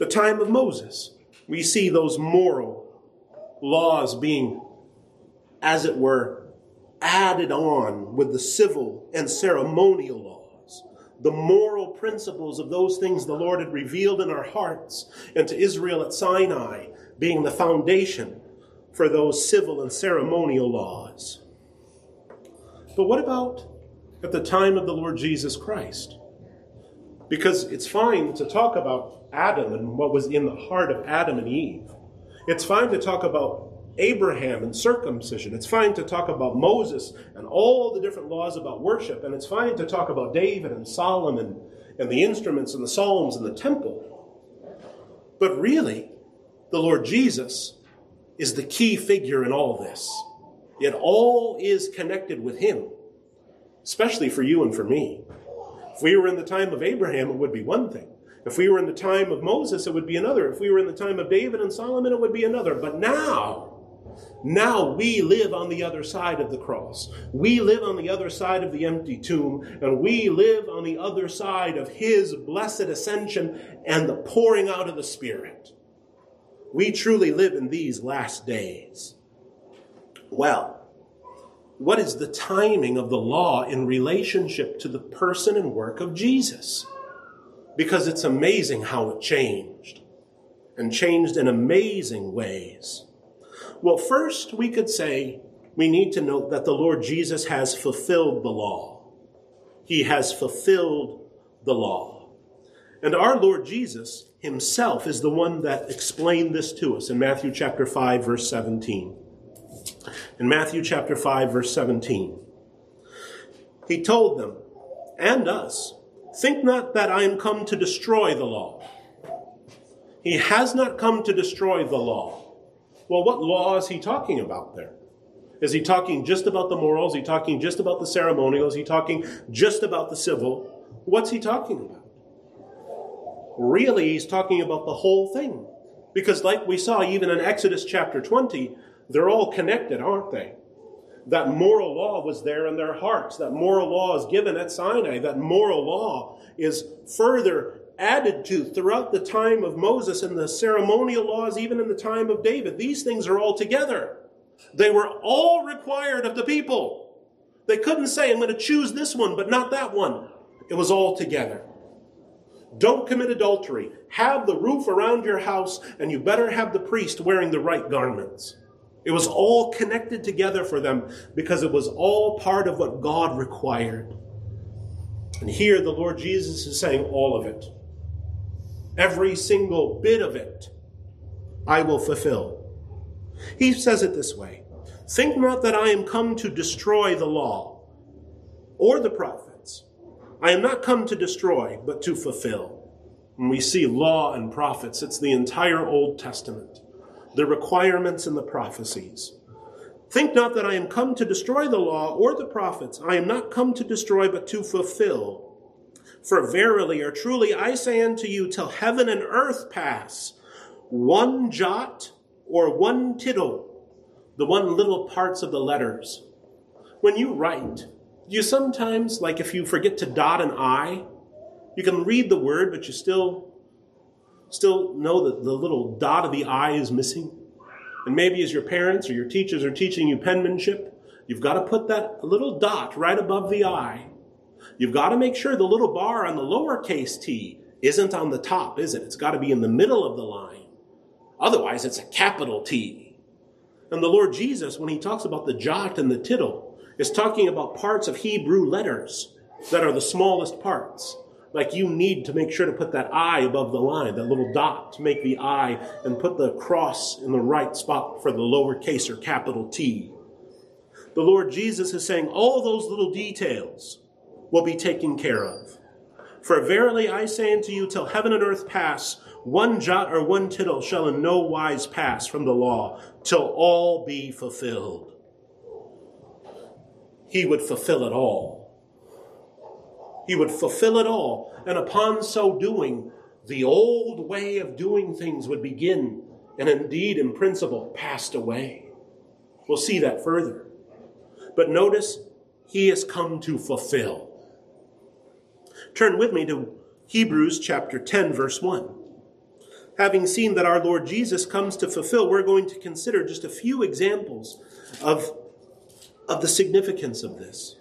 The time of Moses, we see those moral laws being, as it were, added on with the civil and ceremonial laws. The moral principles of those things the Lord had revealed in our hearts and to Israel at Sinai being the foundation for those civil and ceremonial laws. But what about at the time of the Lord Jesus Christ? Because it's fine to talk about Adam and what was in the heart of Adam and Eve. It's fine to talk about Abraham and circumcision. It's fine to talk about Moses and all the different laws about worship. And it's fine to talk about David and Solomon and the instruments and the psalms and the temple. But really, the Lord Jesus is the key figure in all this. It all is connected with him, especially for you and for me. If we were in the time of Abraham, it would be one thing. If we were in the time of Moses, it would be another. If we were in the time of David and Solomon, it would be another. But now we live on the other side of the cross. We live on the other side of the empty tomb, and we live on the other side of his blessed ascension and the pouring out of the Spirit. We truly live in these last days. Well, what is the timing of the law in relationship to the person and work of Jesus? Because it's amazing how it changed, and changed in amazing ways. Well, first we could say we need to note that the Lord Jesus has fulfilled the law. He has fulfilled the law. And our Lord Jesus himself is the one that explained this to us in Matthew chapter 5, verse 17. In Matthew chapter 5, verse 17, he told them and us, "Think not that I am come to destroy the law." He has not come to destroy the law. Well, what law is he talking about there? Is he talking just about the morals? Is he talking just about the ceremonial? Is he talking just about the civil? What's he talking about? Really, he's talking about the whole thing. Because like we saw even in Exodus chapter 20, they're all connected, aren't they? That moral law was there in their hearts. That moral law is given at Sinai. That moral law is further added to throughout the time of Moses and the ceremonial laws, even in the time of David. These things are all together. They were all required of the people. They couldn't say, I'm going to choose this one, but not that one. It was all together. Don't commit adultery. Have the roof around your house, and you better have the priest wearing the right garments. It was all connected together for them because it was all part of what God required. And here the Lord Jesus is saying all of it. Every single bit of it, I will fulfill. He says it this way: "Think not that I am come to destroy the law or the prophets. I am not come to destroy, but to fulfill." When we see law and prophets, it's the entire Old Testament, the requirements and the prophecies. "Think not that I am come to destroy the law or the prophets. I am not come to destroy, but to fulfill. For verily or truly I say unto you, till heaven and earth pass, one jot or one tittle," the one little parts of the letters. When you write, you sometimes, like if you forget to dot an I, you can read the word, but you still know that the little dot of the I is missing. And maybe as your parents or your teachers are teaching you penmanship, you've got to put that little dot right above the I. You've got to make sure the little bar on the lowercase t isn't on the top, is it? It's got to be in the middle of the line. Otherwise, it's a capital T. And the Lord Jesus, when he talks about the jot and the tittle, is talking about parts of Hebrew letters that are the smallest parts. Like you need to make sure to put that I above the line, that little dot to make the I, and put the cross in the right spot for the lowercase or capital T. The Lord Jesus is saying all those little details will be taken care of. "For verily I say unto you, till heaven and earth pass, one jot or one tittle shall in no wise pass from the law, till all be fulfilled." He would fulfill it all. He would fulfill it all. And upon so doing, the old way of doing things would begin, and indeed, in principle, passed away. We'll see that further. But notice, he has come to fulfill. Turn with me to Hebrews chapter 10, verse 1. Having seen that our Lord Jesus comes to fulfill, we're going to consider just a few examples of the significance of this.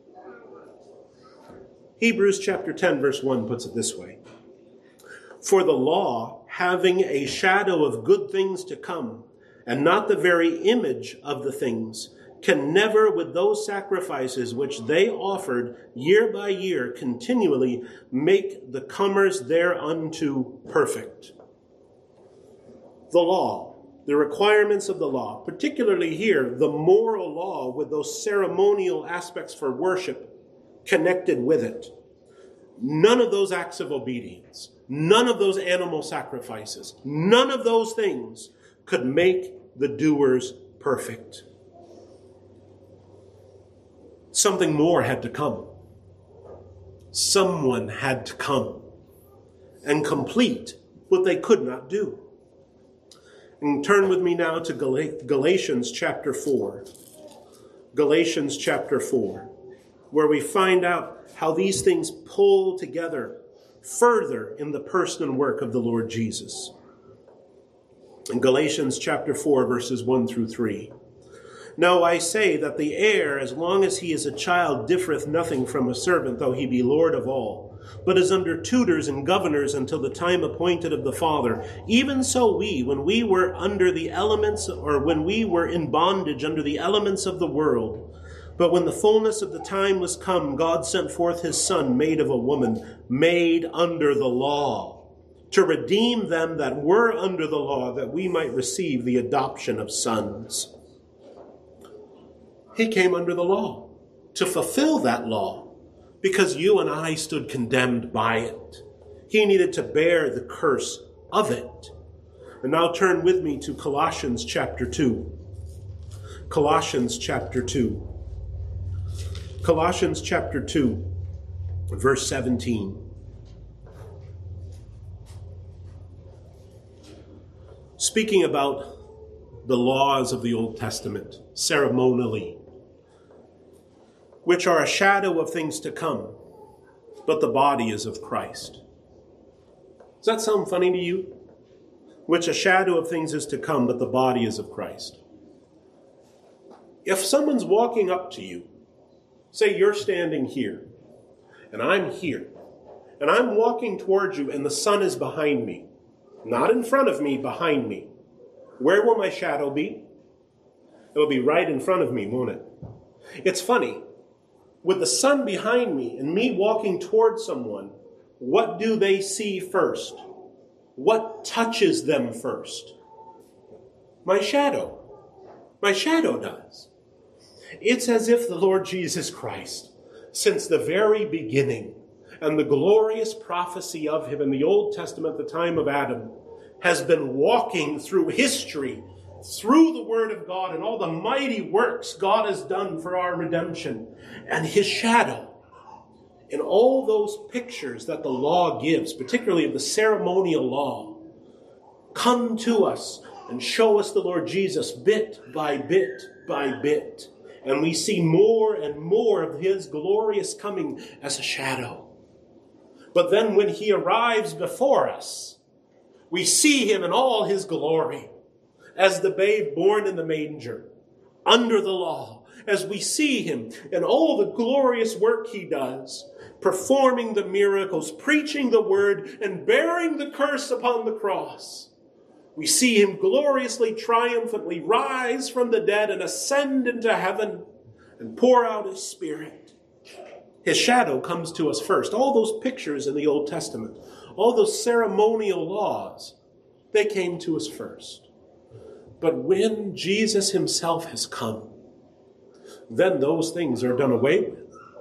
Hebrews chapter 10, verse 1 puts it this way. For the law, having a shadow of good things to come, and not the very image of the things, can never, with those sacrifices which they offered year by year, continually make the comers thereunto perfect. The law, the requirements of the law, particularly here, the moral law with those ceremonial aspects for worship connected with it. None of those acts of obedience, none of those animal sacrifices, none of those things could make the doers perfect. Something more had to come. Someone had to come and complete what they could not do. And turn with me now to Galatians chapter 4. Galatians chapter 4, where we find out how these things pull together further in the person and work of the Lord Jesus. In Galatians chapter 4, verses 1 through 3. No, I say that the heir, as long as he is a child, differeth nothing from a servant, though he be Lord of all, but is under tutors and governors until the time appointed of the Father. Even so we, when we were under the elements, or when we were in bondage under the elements of the world, but when the fullness of the time was come, God sent forth his Son, made of a woman, made under the law, to redeem them that were under the law, that we might receive the adoption of sons. He came under the law to fulfill that law because you and I stood condemned by it. He needed to bear the curse of it. And now turn with me to Colossians chapter 2. Colossians chapter 2. Colossians chapter 2, verse 17. Speaking about the laws of the Old Testament, ceremonially, which are a shadow of things to come, but the body is of Christ. Does that sound funny to you? Which a shadow of things is to come, but the body is of Christ. If someone's walking up to you, say you're standing here, and I'm here, and I'm walking towards you, and the sun is behind me, not in front of me, behind me, where will my shadow be? It will be right in front of me, won't it? It's funny. With the sun behind me and me walking towards someone, what do they see first? What touches them first? My shadow. My shadow does. It's as if the Lord Jesus Christ, since the very beginning, and the glorious prophecy of him in the Old Testament, the time of Adam, has been walking through history, through the Word of God and all the mighty works God has done for our redemption. And his shadow, in all those pictures that the law gives, particularly of the ceremonial law, come to us and show us the Lord Jesus bit by bit by bit. And we see more and more of his glorious coming as a shadow. But then when he arrives before us, we see him in all his glory, as the babe born in the manger, under the law, as we see him in all the glorious work he does, performing the miracles, preaching the word, and bearing the curse upon the cross. We see him gloriously, triumphantly rise from the dead and ascend into heaven and pour out his Spirit. His shadow comes to us first. All those pictures in the Old Testament, all those ceremonial laws, they came to us first. But when Jesus himself has come, then those things are done away with.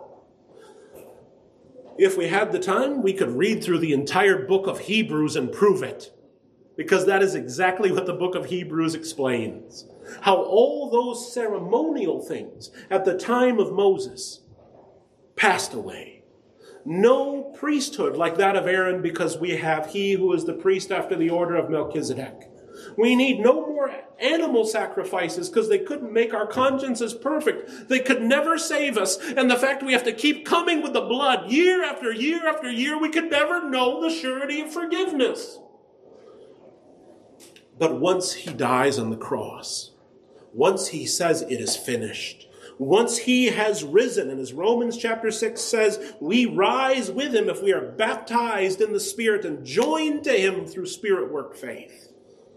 If we had the time, we could read through the entire book of Hebrews and prove it, because that is exactly what the book of Hebrews explains. How all those ceremonial things at the time of Moses passed away. No priesthood like that of Aaron, because we have he who is the priest after the order of Melchizedek. We need no more animal sacrifices because they couldn't make our consciences perfect. They could never save us. And the fact we have to keep coming with the blood year after year after year, we could never know the surety of forgiveness. But once he dies on the cross, once he says it is finished, once he has risen, and as Romans chapter 6 says, we rise with him if we are baptized in the Spirit and joined to him through Spirit work faith.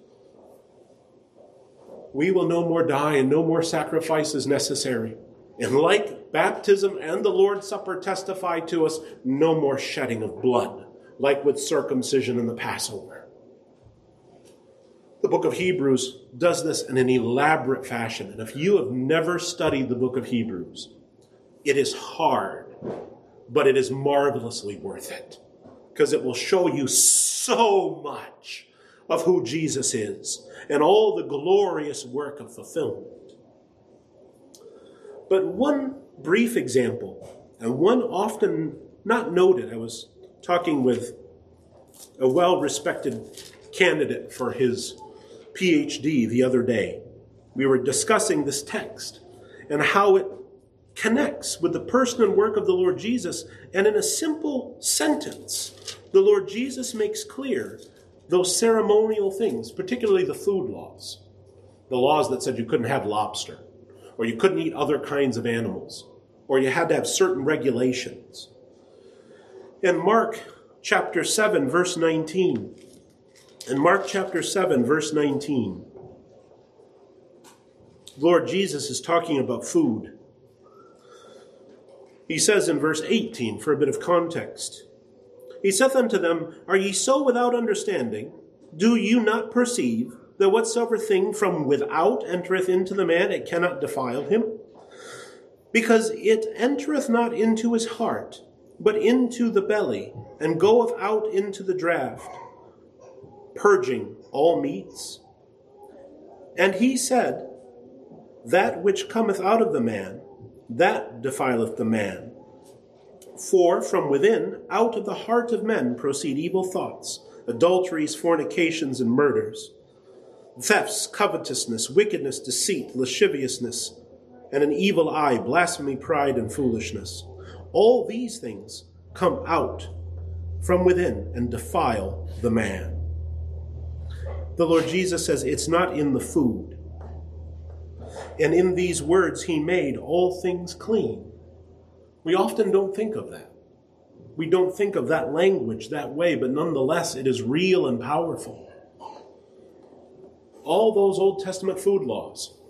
We will no more die and no more sacrifice is necessary. And like baptism and the Lord's Supper testify to us, no more shedding of blood, like with circumcision and the Passover. The book of Hebrews does this in an elaborate fashion. And if you have never studied the book of Hebrews, it is hard, but it is marvelously worth it, because it will show you so much of who Jesus is and all the glorious work of fulfillment. But one brief example, and one often not noted, I was talking with a well-respected candidate for his PhD the other day. We were discussing this text and how it connects with the person and work of the Lord Jesus. And in a simple sentence, the Lord Jesus makes clear those ceremonial things, particularly the food laws. The laws that said you couldn't have lobster, or you couldn't eat other kinds of animals, or you had to have certain regulations. In Mark chapter 7, verse 19, in Mark chapter 7, verse 19, Lord Jesus is talking about food. He says in verse 18, for a bit of context, he saith unto them, are ye so without understanding? Do you not perceive that whatsoever thing from without entereth into the man, it cannot defile him? Because it entereth not into his heart, but into the belly, and goeth out into the draught, purging all meats. And he said, that which cometh out of the man, that defileth the man. For from within, out of the heart of men, proceed evil thoughts, adulteries, fornications, and murders, thefts, covetousness, wickedness, deceit, lasciviousness, and an evil eye, blasphemy, pride, and foolishness. All these things come out from within and defile the man. The Lord Jesus says it's not in the food. And in these words, he made all things clean. We often don't think of that. We don't think of that language that way, but nonetheless, it is real and powerful. All those Old Testament food laws,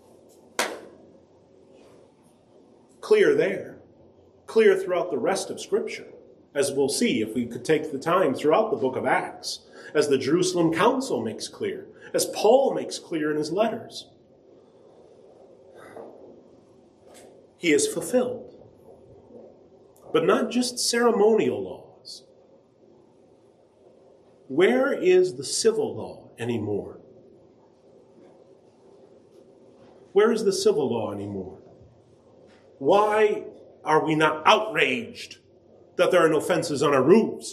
clear there, clear throughout the rest of Scripture, as we'll see if we could take the time throughout the book of Acts, as the Jerusalem Council makes clear, as Paul makes clear in his letters. He is fulfilled. But not just ceremonial laws. Where is the civil law anymore? Where is the civil law anymore? Why are we not outraged that there are no fences on our roofs?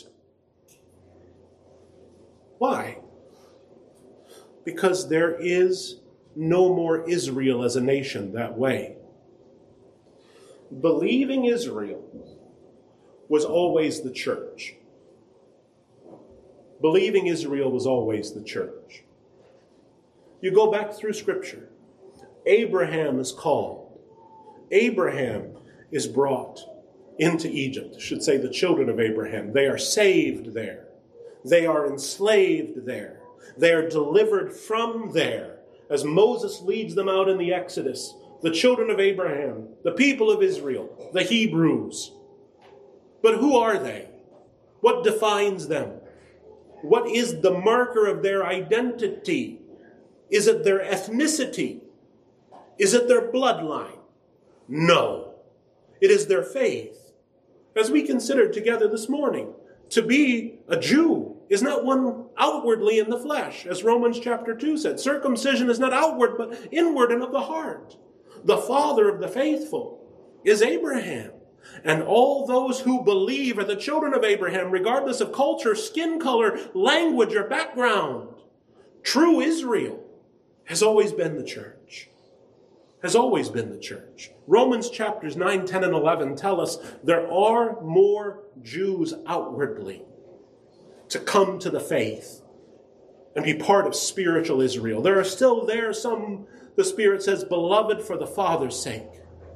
Why? Because there is no more Israel as a nation that way. Believing Israel was always the church. Believing Israel was always the church. You go back through Scripture. Abraham is called. Abraham is brought into Egypt. I should say the children of Abraham. They are saved there. They are enslaved there. They are delivered from there as Moses leads them out in the Exodus. The children of Abraham, the people of Israel, the Hebrews. But who are they? What defines them? What is the marker of their identity? Is it their ethnicity? Is it their bloodline? No. It is their faith. As we considered together this morning, to be a Jew is not one outwardly in the flesh, as Romans chapter 2 said. Circumcision is not outward, but inward and of the heart. The father of the faithful is Abraham. And all those who believe are the children of Abraham, regardless of culture, skin color, language, or background. True Israel has always been the church. Has always been the church. Romans chapters 9, 10, and 11 tell us there are more Jews outwardly to come to the faith and be part of spiritual Israel. There are still there some, the Spirit says, beloved for the Father's sake.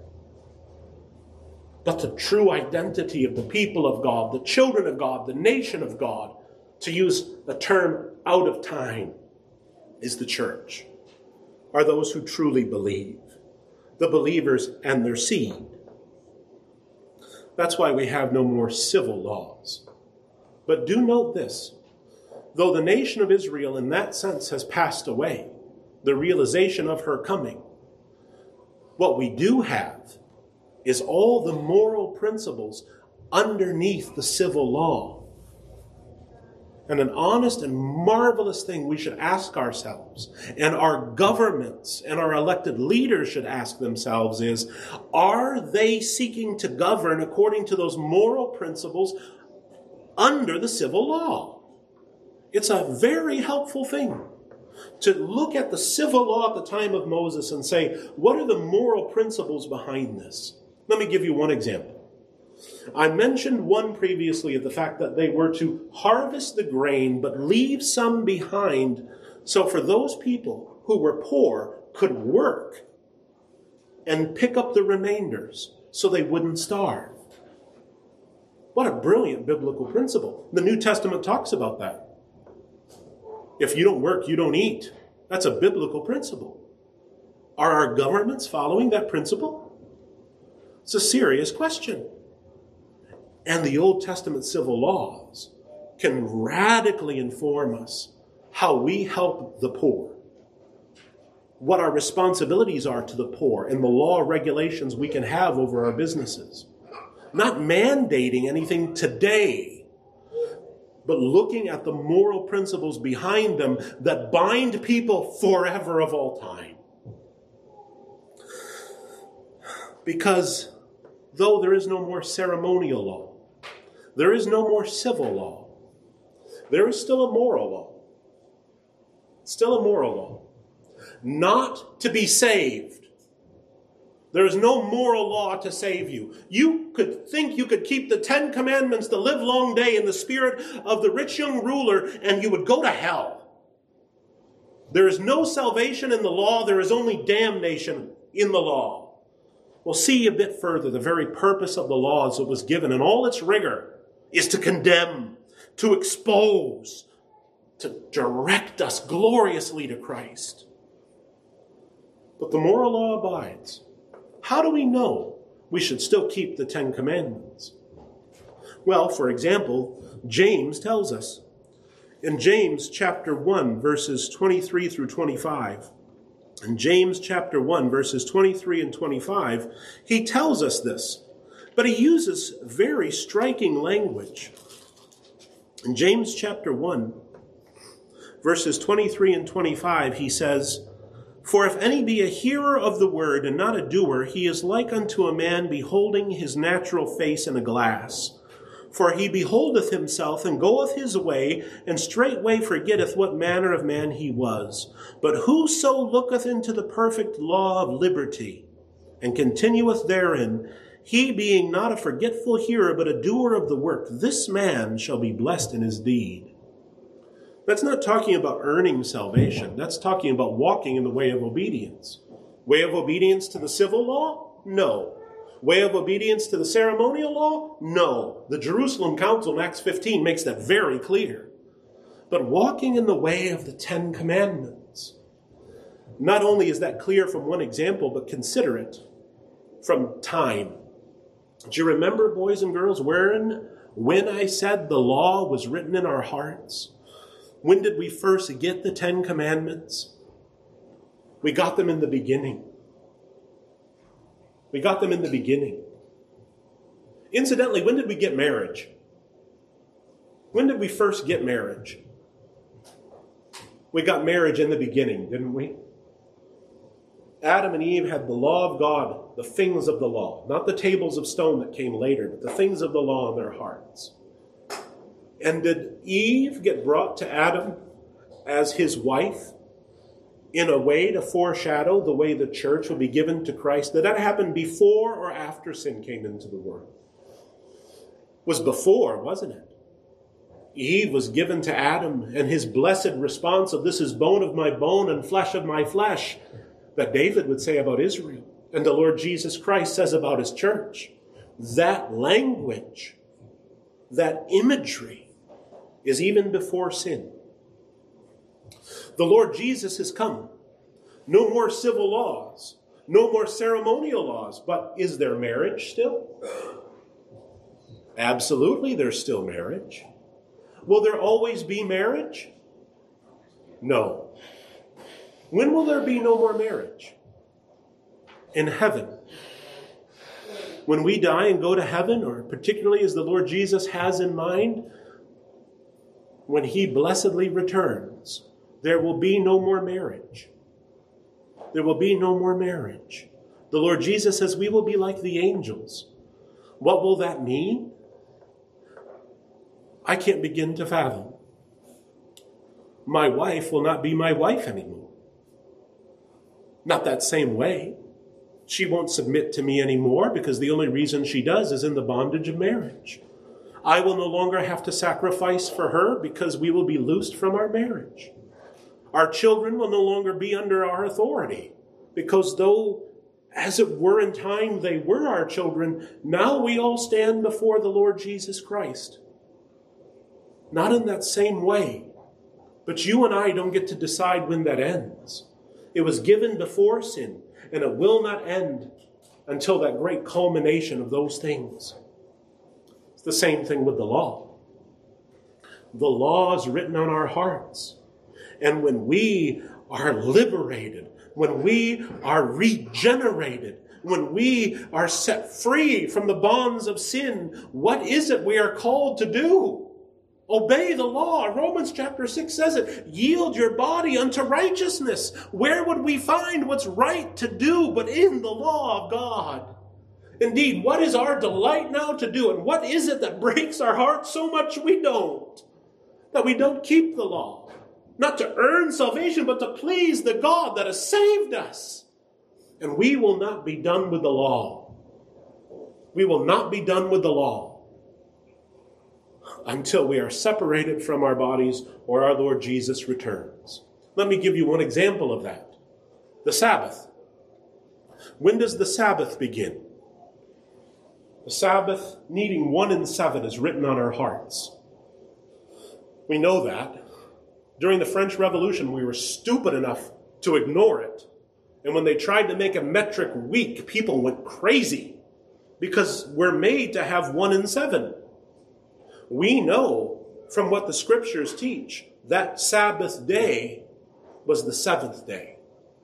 But the true identity of the people of God, the children of God, the nation of God, to use a term out of time, is the church, are those who truly believe, the believers and their seed. That's why we have no more civil laws. But do note this, though the nation of Israel in that sense has passed away, the realization of her coming, what we do have is all the moral principles underneath the civil law. And an honest and marvelous thing we should ask ourselves, and our governments and our elected leaders should ask themselves is, are they seeking to govern according to those moral principles under the civil law? It's a very helpful thing to look at the civil law at the time of Moses and say, what are the moral principles behind this? Let me give you one example. I mentioned one previously of the fact that they were to harvest the grain but leave some behind, so for those people who were poor could work and pick up the remainders so they wouldn't starve. What a brilliant biblical principle. The New Testament talks about that. If you don't work, you don't eat. That's a biblical principle. Are our governments following that principle? It's a serious question. And the Old Testament civil laws can radically inform us how we help the poor, what our responsibilities are to the poor, and the law regulations we can have over our businesses. Not mandating anything today, but looking at the moral principles behind them that bind people forever of all time. Because though there is no more ceremonial law, there is no more civil law, there is still a moral law. Still a moral law. Not to be saved. There is no moral law to save you. You could think you could keep the 10 Commandments the livelong day in the spirit of the rich young ruler, and you would go to hell. There is no salvation in the law. There is only damnation in the law. We'll see a bit further. The very purpose of the law as it was given in all its rigor is to condemn, to expose, to direct us gloriously to Christ. But the moral law abides. How do we know we should still keep the 10 Commandments? Well, for example, James tells us. In James chapter 1, verses 23 through 25, in James chapter 1, verses 23 and 25, he tells us this, but he uses very striking language. In James chapter 1, verses 23 and 25, he says, "For if any be a hearer of the word and not a doer, he is like unto a man beholding his natural face in a glass. For he beholdeth himself and goeth his way, and straightway forgetteth what manner of man he was. But whoso looketh into the perfect law of liberty, and continueth therein, he being not a forgetful hearer, but a doer of the work, this man shall be blessed in his deed." That's not talking about earning salvation. That's talking about walking in the way of obedience. Way of obedience to the civil law? No. Way of obedience to the ceremonial law? No. The Jerusalem Council in Acts 15 makes that very clear. But walking in the way of the 10 Commandments. Not only is that clear from one example, but consider it from time. Do you remember, boys and girls, when I said the law was written in our hearts? When did we first get the 10 Commandments? We got them in the beginning. We got them in the beginning. Incidentally, when did we get marriage? When did we first get marriage? We got marriage in the beginning, didn't we? Adam and Eve had the law of God, the things of the law, not the tables of stone that came later, but the things of the law in their hearts. And did Eve get brought to Adam as his wife in a way to foreshadow the way the church will be given to Christ? Did that happen before or after sin came into the world? It was before, wasn't it? Eve was given to Adam, and his blessed response of, "This is bone of my bone and flesh of my flesh," that David would say about Israel, and the Lord Jesus Christ says about his church. That language, that imagery, is even before sin. The Lord Jesus has come. No more civil laws, no more ceremonial laws, but is there marriage still? Absolutely, there's still marriage. Will there always be marriage? No. When will there be no more marriage? In heaven. When we die and go to heaven, or particularly as the Lord Jesus has in mind, when he blessedly returns, there will be no more marriage. There will be no more marriage. The Lord Jesus says we will be like the angels. What will that mean? I can't begin to fathom. My wife will not be my wife anymore. Not that same way. She won't submit to me anymore because the only reason she does is in the bondage of marriage. I will no longer have to sacrifice for her because we will be loosed from our marriage. Our children will no longer be under our authority because though, as it were in time, they were our children, now we all stand before the Lord Jesus Christ. Not in that same way, but you and I don't get to decide when that ends. It was given before sin, and it will not end until that great culmination of those things. It's the same thing with the law. The law is written on our hearts. And when we are liberated, when we are regenerated, when we are set free from the bonds of sin, what is it we are called to do? Obey the law. Romans chapter 6 says it. Yield your body unto righteousness. Where would we find what's right to do but in the law of God? Indeed, what is our delight now to do? And what is it that breaks our hearts so much we don't? That we don't keep the law. Not to earn salvation, but to please the God that has saved us. And we will not be done with the law. We will not be done with the law until we are separated from our bodies or our Lord Jesus returns. Let me give you one example of that. The Sabbath. When does the Sabbath begin? The Sabbath, needing 1 and 7, is written on our hearts. We know that. During the French Revolution, we were stupid enough to ignore it. And when they tried to make a metric week, people went crazy because we're made to have 1 and 7. We know from what the scriptures teach that Sabbath day was the 7th day.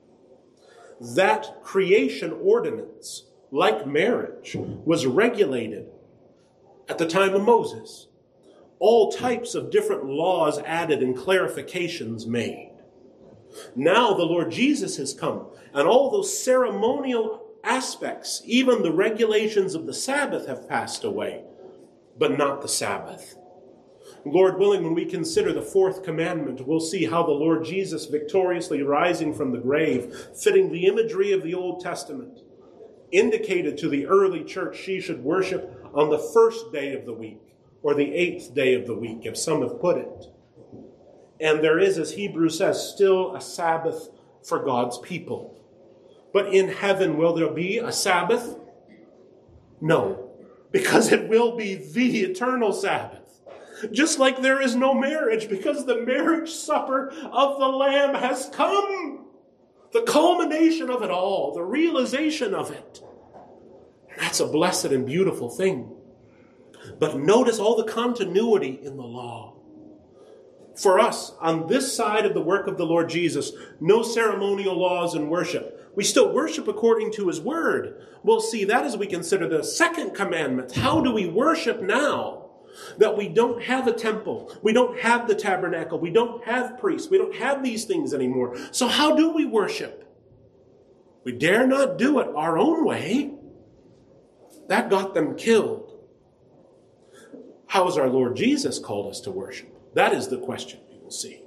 That creation ordinance, like marriage, was regulated at the time of Moses. All types of different laws added and clarifications made. Now the Lord Jesus has come, and all those ceremonial aspects, even the regulations of the Sabbath, have passed away, but not the Sabbath. Lord willing, when we consider the 4th commandment, we'll see how the Lord Jesus, victoriously rising from the grave, fitting the imagery of the Old Testament, indicated to the early church she should worship on the 1st day of the week, or the 8th day of the week, if some have put it. And there is, as Hebrews says, still a Sabbath for God's people. But in heaven, will there be a Sabbath? No, because it will be the eternal Sabbath. Just like there is no marriage, because the marriage supper of the Lamb has come. The culmination of it all, the realization of it. That's a blessed and beautiful thing. But notice all the continuity in the law. For us, on this side of the work of the Lord Jesus, no ceremonial laws in worship. We still worship according to his word. We'll see that as we consider the 2nd commandment. How do we worship now that we don't have a temple? We don't have the tabernacle. We don't have priests. We don't have these things anymore. So how do we worship? We dare not do it our own way. That got them killed. How has our Lord Jesus called us to worship? That is the question we will see.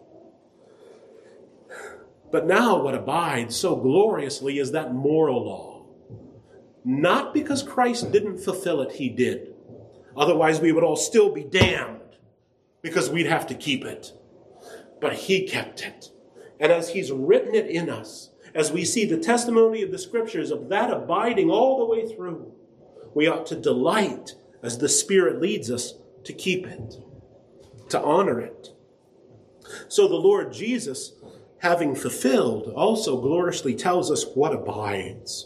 But now what abides so gloriously is that moral law. Not because Christ didn't fulfill it, he did. Otherwise we would all still be damned. because we'd have to keep it. But he kept it. And as he's written it in us, as we see the testimony of the scriptures of that abiding all the way through, we ought to delight as the Spirit leads us to keep it, to honor it. So the Lord Jesus, having fulfilled, also gloriously tells us what abides.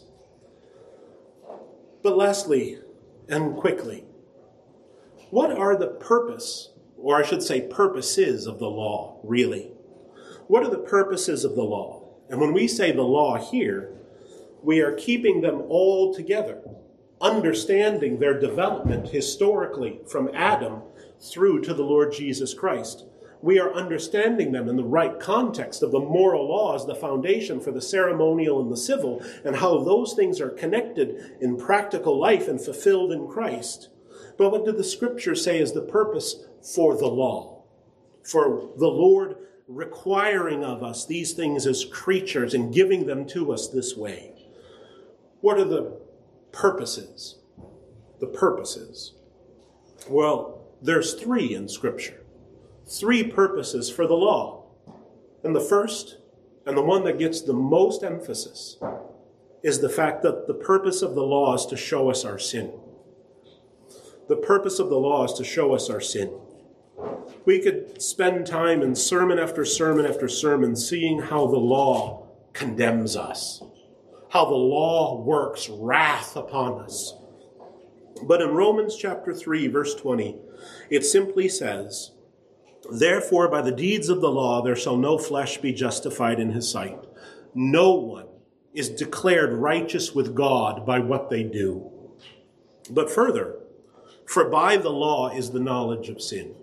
But lastly, and quickly, what are the purpose, or I should say purposes of the law, really? What are the purposes of the law? And when we say the law here, we are keeping them all together, understanding their development historically from Adam through to the Lord Jesus Christ. We are understanding them in the right context of the moral law as the foundation for the ceremonial and the civil, and how those things are connected in practical life and fulfilled in Christ. But what did the Scripture say is the purpose for the law? For the Lord requiring of us these things as creatures and giving them to us this way. What are the purposes? The purposes. Well, there's 3 in Scripture. 3 purposes for the law. And the first, and the one that gets the most emphasis, is the fact that the purpose of the law is to show us our sin. The purpose of the law is to show us our sin. We could spend time in sermon after sermon after sermon seeing how the law condemns us, how the law works wrath upon us. But in Romans chapter 3, verse 20, it simply says, "Therefore, by the deeds of the law, there shall no flesh be justified in his sight. No one is declared righteous with God by what they do. But further, for by the law is the knowledge of sin."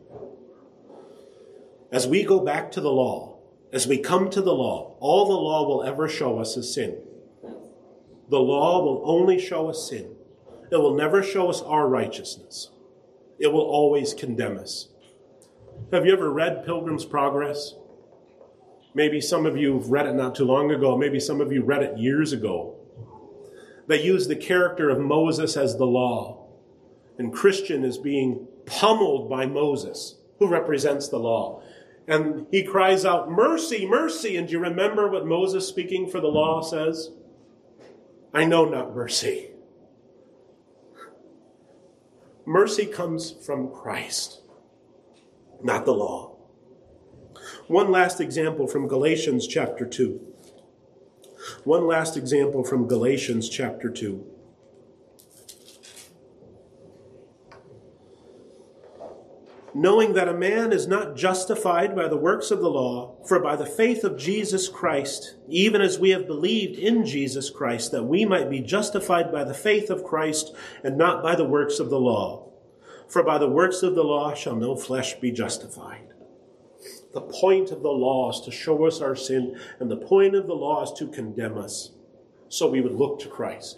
As we go back to the law, as we come to the law, all the law will ever show us is sin. The law will only show us sin. It will never show us our righteousness. It will always condemn us. Have you ever read Pilgrim's Progress? Maybe some of you have read it not too long ago. Maybe some of you read it years ago. They use the character of Moses as the law. And Christian is being pummeled by Moses, who represents the law. And he cries out, "Mercy, mercy." And do you remember what Moses speaking for the law says? "I know not mercy." Mercy comes from Christ, not the law. One last example from Galatians chapter 2. One last example from Galatians chapter 2. "Knowing that a man is not justified by the works of the law, for by the faith of Jesus Christ, even as we have believed in Jesus Christ, that we might be justified by the faith of Christ and not by the works of the law. For by the works of the law shall no flesh be justified." The point of the law is to show us our sin, and the point of the law is to condemn us, so we would look to Christ.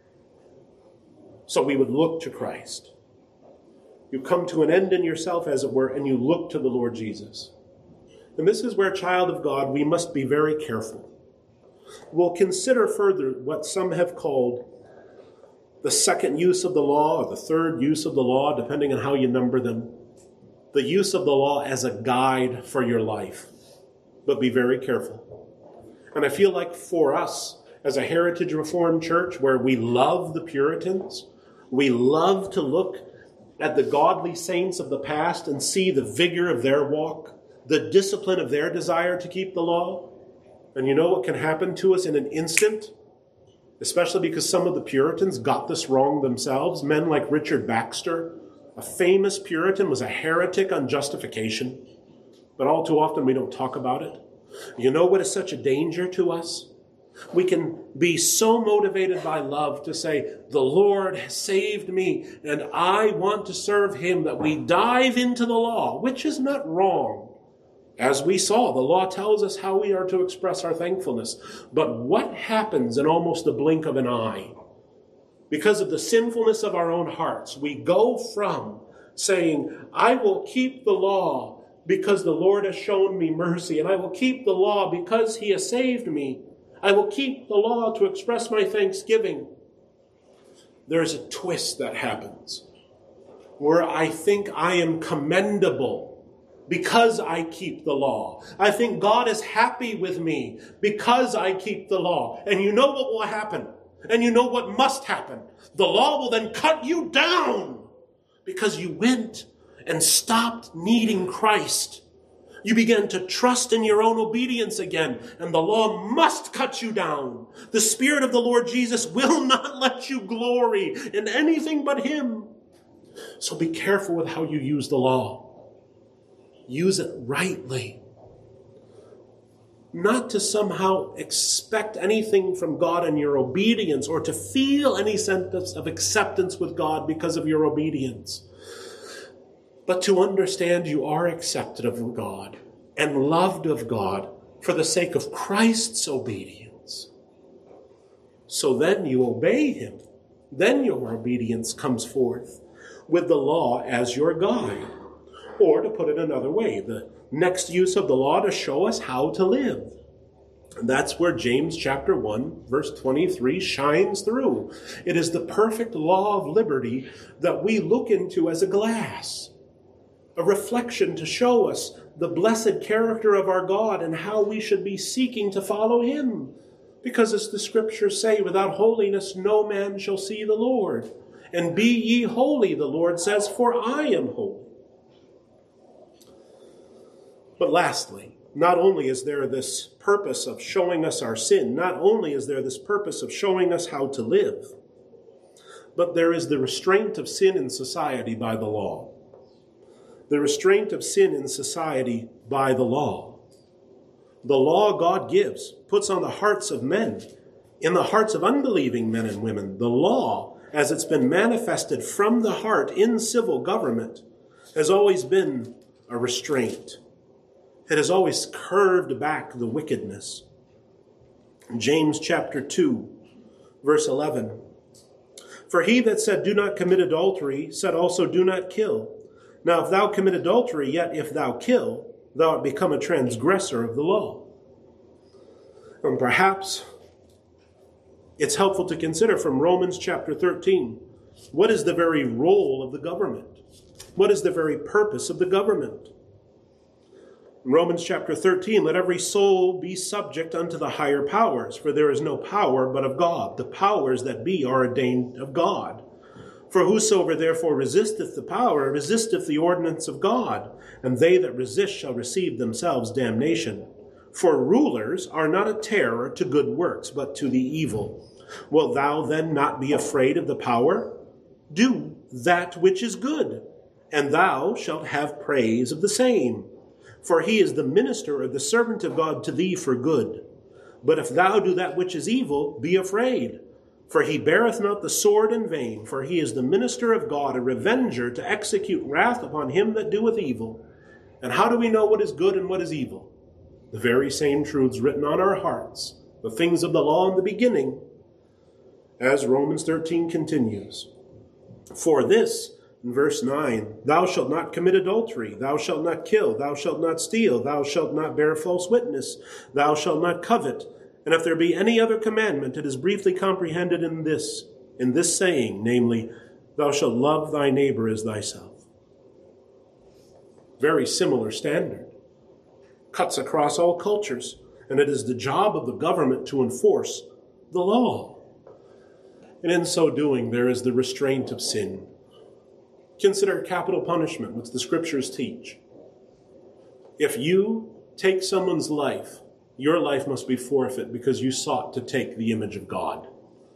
So we would look to Christ. You come to an end in yourself, as it were, and you look to the Lord Jesus. And this is where, child of God, we must be very careful. We'll consider further what some have called the second use of the law, or the third use of the law, depending on how you number them. The use of the law as a guide for your life. But be very careful. And I feel like for us, as a Heritage Reformed church, where we love the Puritans, we love to look at the godly saints of the past and see the vigor of their walk, the discipline of their desire to keep the law. And you know what can happen to us in an instant? Especially because some of the Puritans got this wrong themselves. Men like Richard Baxter, a famous Puritan, was a heretic on justification. But all too often we don't talk about it. You know what is such a danger to us? We can be so motivated by love to say, "The Lord has saved me and I want to serve him," that we dive into the law, which is not wrong. As we saw, the law tells us how we are to express our thankfulness. But what happens in almost the blink of an eye? Because of the sinfulness of our own hearts, we go from saying, "I will keep the law because the Lord has shown me mercy, and I will keep the law because he has saved me. I will keep the law to express my thanksgiving." There's a twist that happens where I think I am commendable because I keep the law. I think God is happy with me because I keep the law. And you know what will happen? And you know what must happen? The law will then cut you down because you went and stopped needing Christ. You began to trust in your own obedience again, and the law must cut you down. The Spirit of the Lord Jesus will not let you glory in anything but Him. So be careful with how you use the law. Use it rightly. Not to somehow expect anything from God in your obedience or to feel any sense of acceptance with God because of your obedience, but to understand you are accepted of God and loved of God for the sake of Christ's obedience. So then you obey Him. Then your obedience comes forth with the law as your guide. Or to put it another way, the next use of the law to show us how to live. And that's where James chapter 1, verse 23 shines through. It is the perfect law of liberty that we look into as a glass, a reflection to show us the blessed character of our God and how we should be seeking to follow Him. Because as the scriptures say, without holiness no man shall see the Lord. And be ye holy, the Lord says, for I am holy. But lastly, not only is there this purpose of showing us our sin, not only is there this purpose of showing us how to live, but there is the restraint of sin in society by the law. The restraint of sin in society by the law. The law God gives, puts on the hearts of men, in the hearts of unbelieving men and women. The law, as it's been manifested from the heart in civil government, has always been a restraint. It has always curved back the wickedness. James chapter 2, verse 11. For he that said, do not commit adultery, said also, do not kill. Now if thou commit adultery, yet if thou kill, thou art become a transgressor of the law. And perhaps it's helpful to consider from Romans chapter 13, what is the very role of the government? What is the very purpose of the government? In Romans chapter 13, let every soul be subject unto the higher powers, for there is no power but of God. The powers that be are ordained of God. For whosoever therefore resisteth the power, resisteth the ordinance of God, and they that resist shall receive themselves damnation. For rulers are not a terror to good works, but to the evil. Wilt thou then not be afraid of the power? Do that which is good, and thou shalt have praise of the same. For he is the minister or the servant of God to thee for good. But if thou do that which is evil, be afraid. For he beareth not the sword in vain, for he is the minister of God, a revenger to execute wrath upon him that doeth evil. And how do we know what is good and what is evil? The very same truths written on our hearts, the things of the law in the beginning, as Romans 13 continues. For this, in verse 9, thou shalt not commit adultery, thou shalt not kill, thou shalt not steal, thou shalt not bear false witness, thou shalt not covet. And if there be any other commandment, it is briefly comprehended in this saying, namely, thou shalt love thy neighbor as thyself. Very similar standard. Cuts across all cultures, and it is the job of the government to enforce the law. And in so doing, there is the restraint of sin. Consider capital punishment, which the scriptures teach. If you take someone's life, your life must be forfeit because you sought to take the image of God.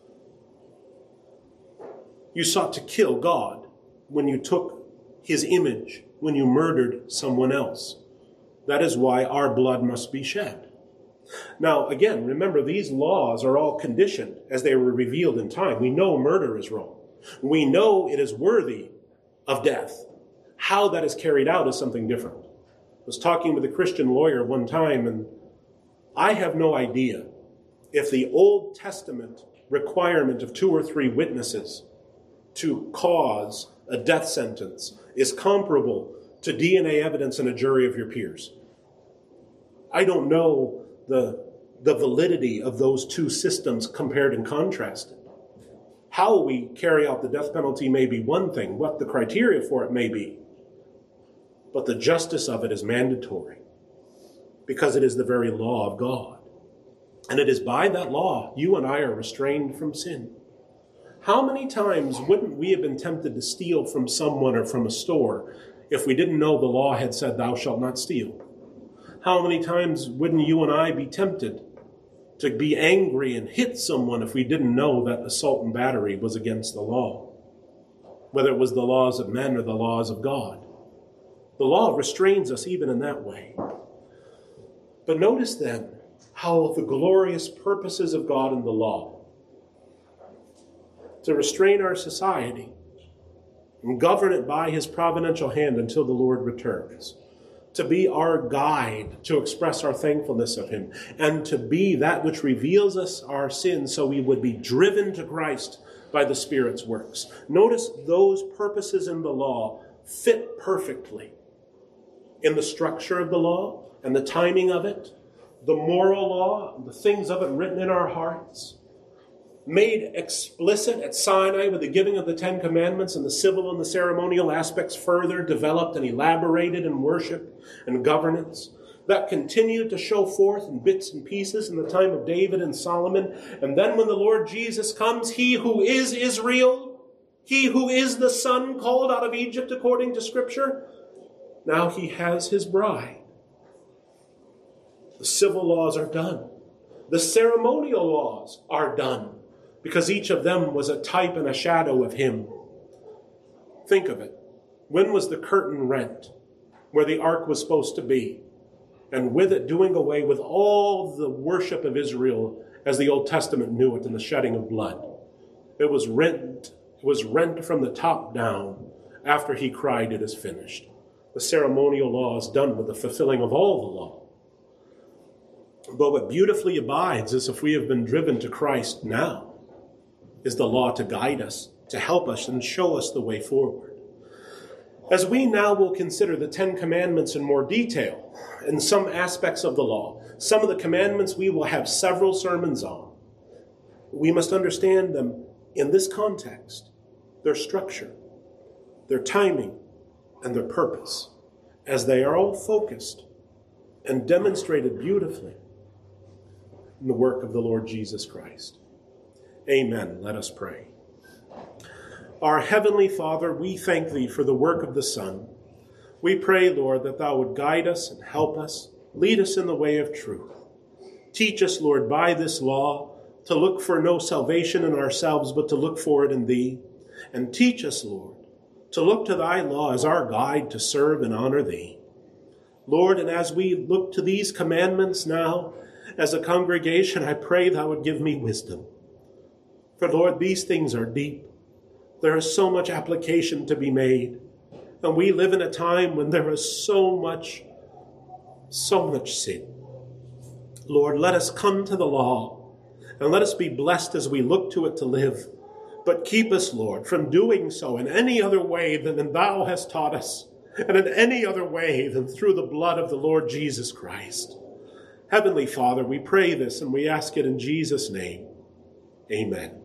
You sought to kill God when you took his image, when you murdered someone else. That is why our blood must be shed. Now, again, remember, these laws are all conditioned as they were revealed in time. We know murder is wrong. We know it is worthy of death. How that is carried out is something different. I was talking with a Christian lawyer one time, and I have no idea if the Old Testament requirement of 2 or 3 witnesses to cause a death sentence is comparable to DNA evidence in a jury of your peers. I don't know the validity of those two systems compared and contrasted. How we carry out the death penalty may be one thing, what the criteria for it may be. but the justice of it is mandatory because it is the very law of God. And it is by that law you and I are restrained from sin. How many times wouldn't we have been tempted to steal from someone or from a store if we didn't know the law had said, thou shalt not steal? How many times wouldn't you and I be tempted to be angry and hit someone if we didn't know that assault and battery was against the law, whether it was the laws of men or the laws of God? The law restrains us even in that way. But notice then how the glorious purposes of God in the law to restrain our society and govern it by his providential hand until the Lord returns, to be our guide, to express our thankfulness of him, and to be that which reveals us our sins so we would be driven to Christ by the Spirit's works. Notice those purposes in the law fit perfectly in the structure of the law and the timing of it, the moral law, the things of it written in our hearts, made explicit at Sinai with the giving of the Ten Commandments, and the civil and the ceremonial aspects further developed and elaborated in worship and governance, that continued to show forth in bits and pieces in the time of David and Solomon. And then when the Lord Jesus comes, he who is Israel, he who is the Son called out of Egypt according to Scripture, now he has his bride. The civil laws are done. The ceremonial laws are done, because each of them was a type and a shadow of him. Think of it. When was the curtain rent where the ark was supposed to be? And with it doing away with all the worship of Israel as the Old Testament knew it in the shedding of blood. It was rent from the top down after he cried, it is finished. The ceremonial law is done with the fulfilling of all the law. But what beautifully abides is if we have been driven to Christ now, is the law to guide us, to help us and show us the way forward. As we now will consider the Ten Commandments in more detail and some aspects of the law, some of the commandments we will have several sermons on. We must understand them in this context, their structure, their timing, and their purpose, as they are all focused and demonstrated beautifully in the work of the Lord Jesus Christ. Amen. Let us pray. Our Heavenly Father, we thank Thee for the work of the Son. We pray, Lord, that Thou would guide us and help us, lead us in the way of truth. Teach us, Lord, by this law to look for no salvation in ourselves, but to look for it in Thee. And teach us, Lord, to look to Thy law as our guide to serve and honor Thee. Lord, and as we look to these commandments now, as a congregation, I pray Thou would give me wisdom. For, Lord, these things are deep. There is so much application to be made. And we live in a time when there is so much sin. Lord, let us come to the law, and let us be blessed as we look to it to live. But keep us, Lord, from doing so in any other way than Thou hast taught us, and in any other way than through the blood of the Lord Jesus Christ. Heavenly Father, we pray this and we ask it in Jesus' name. Amen.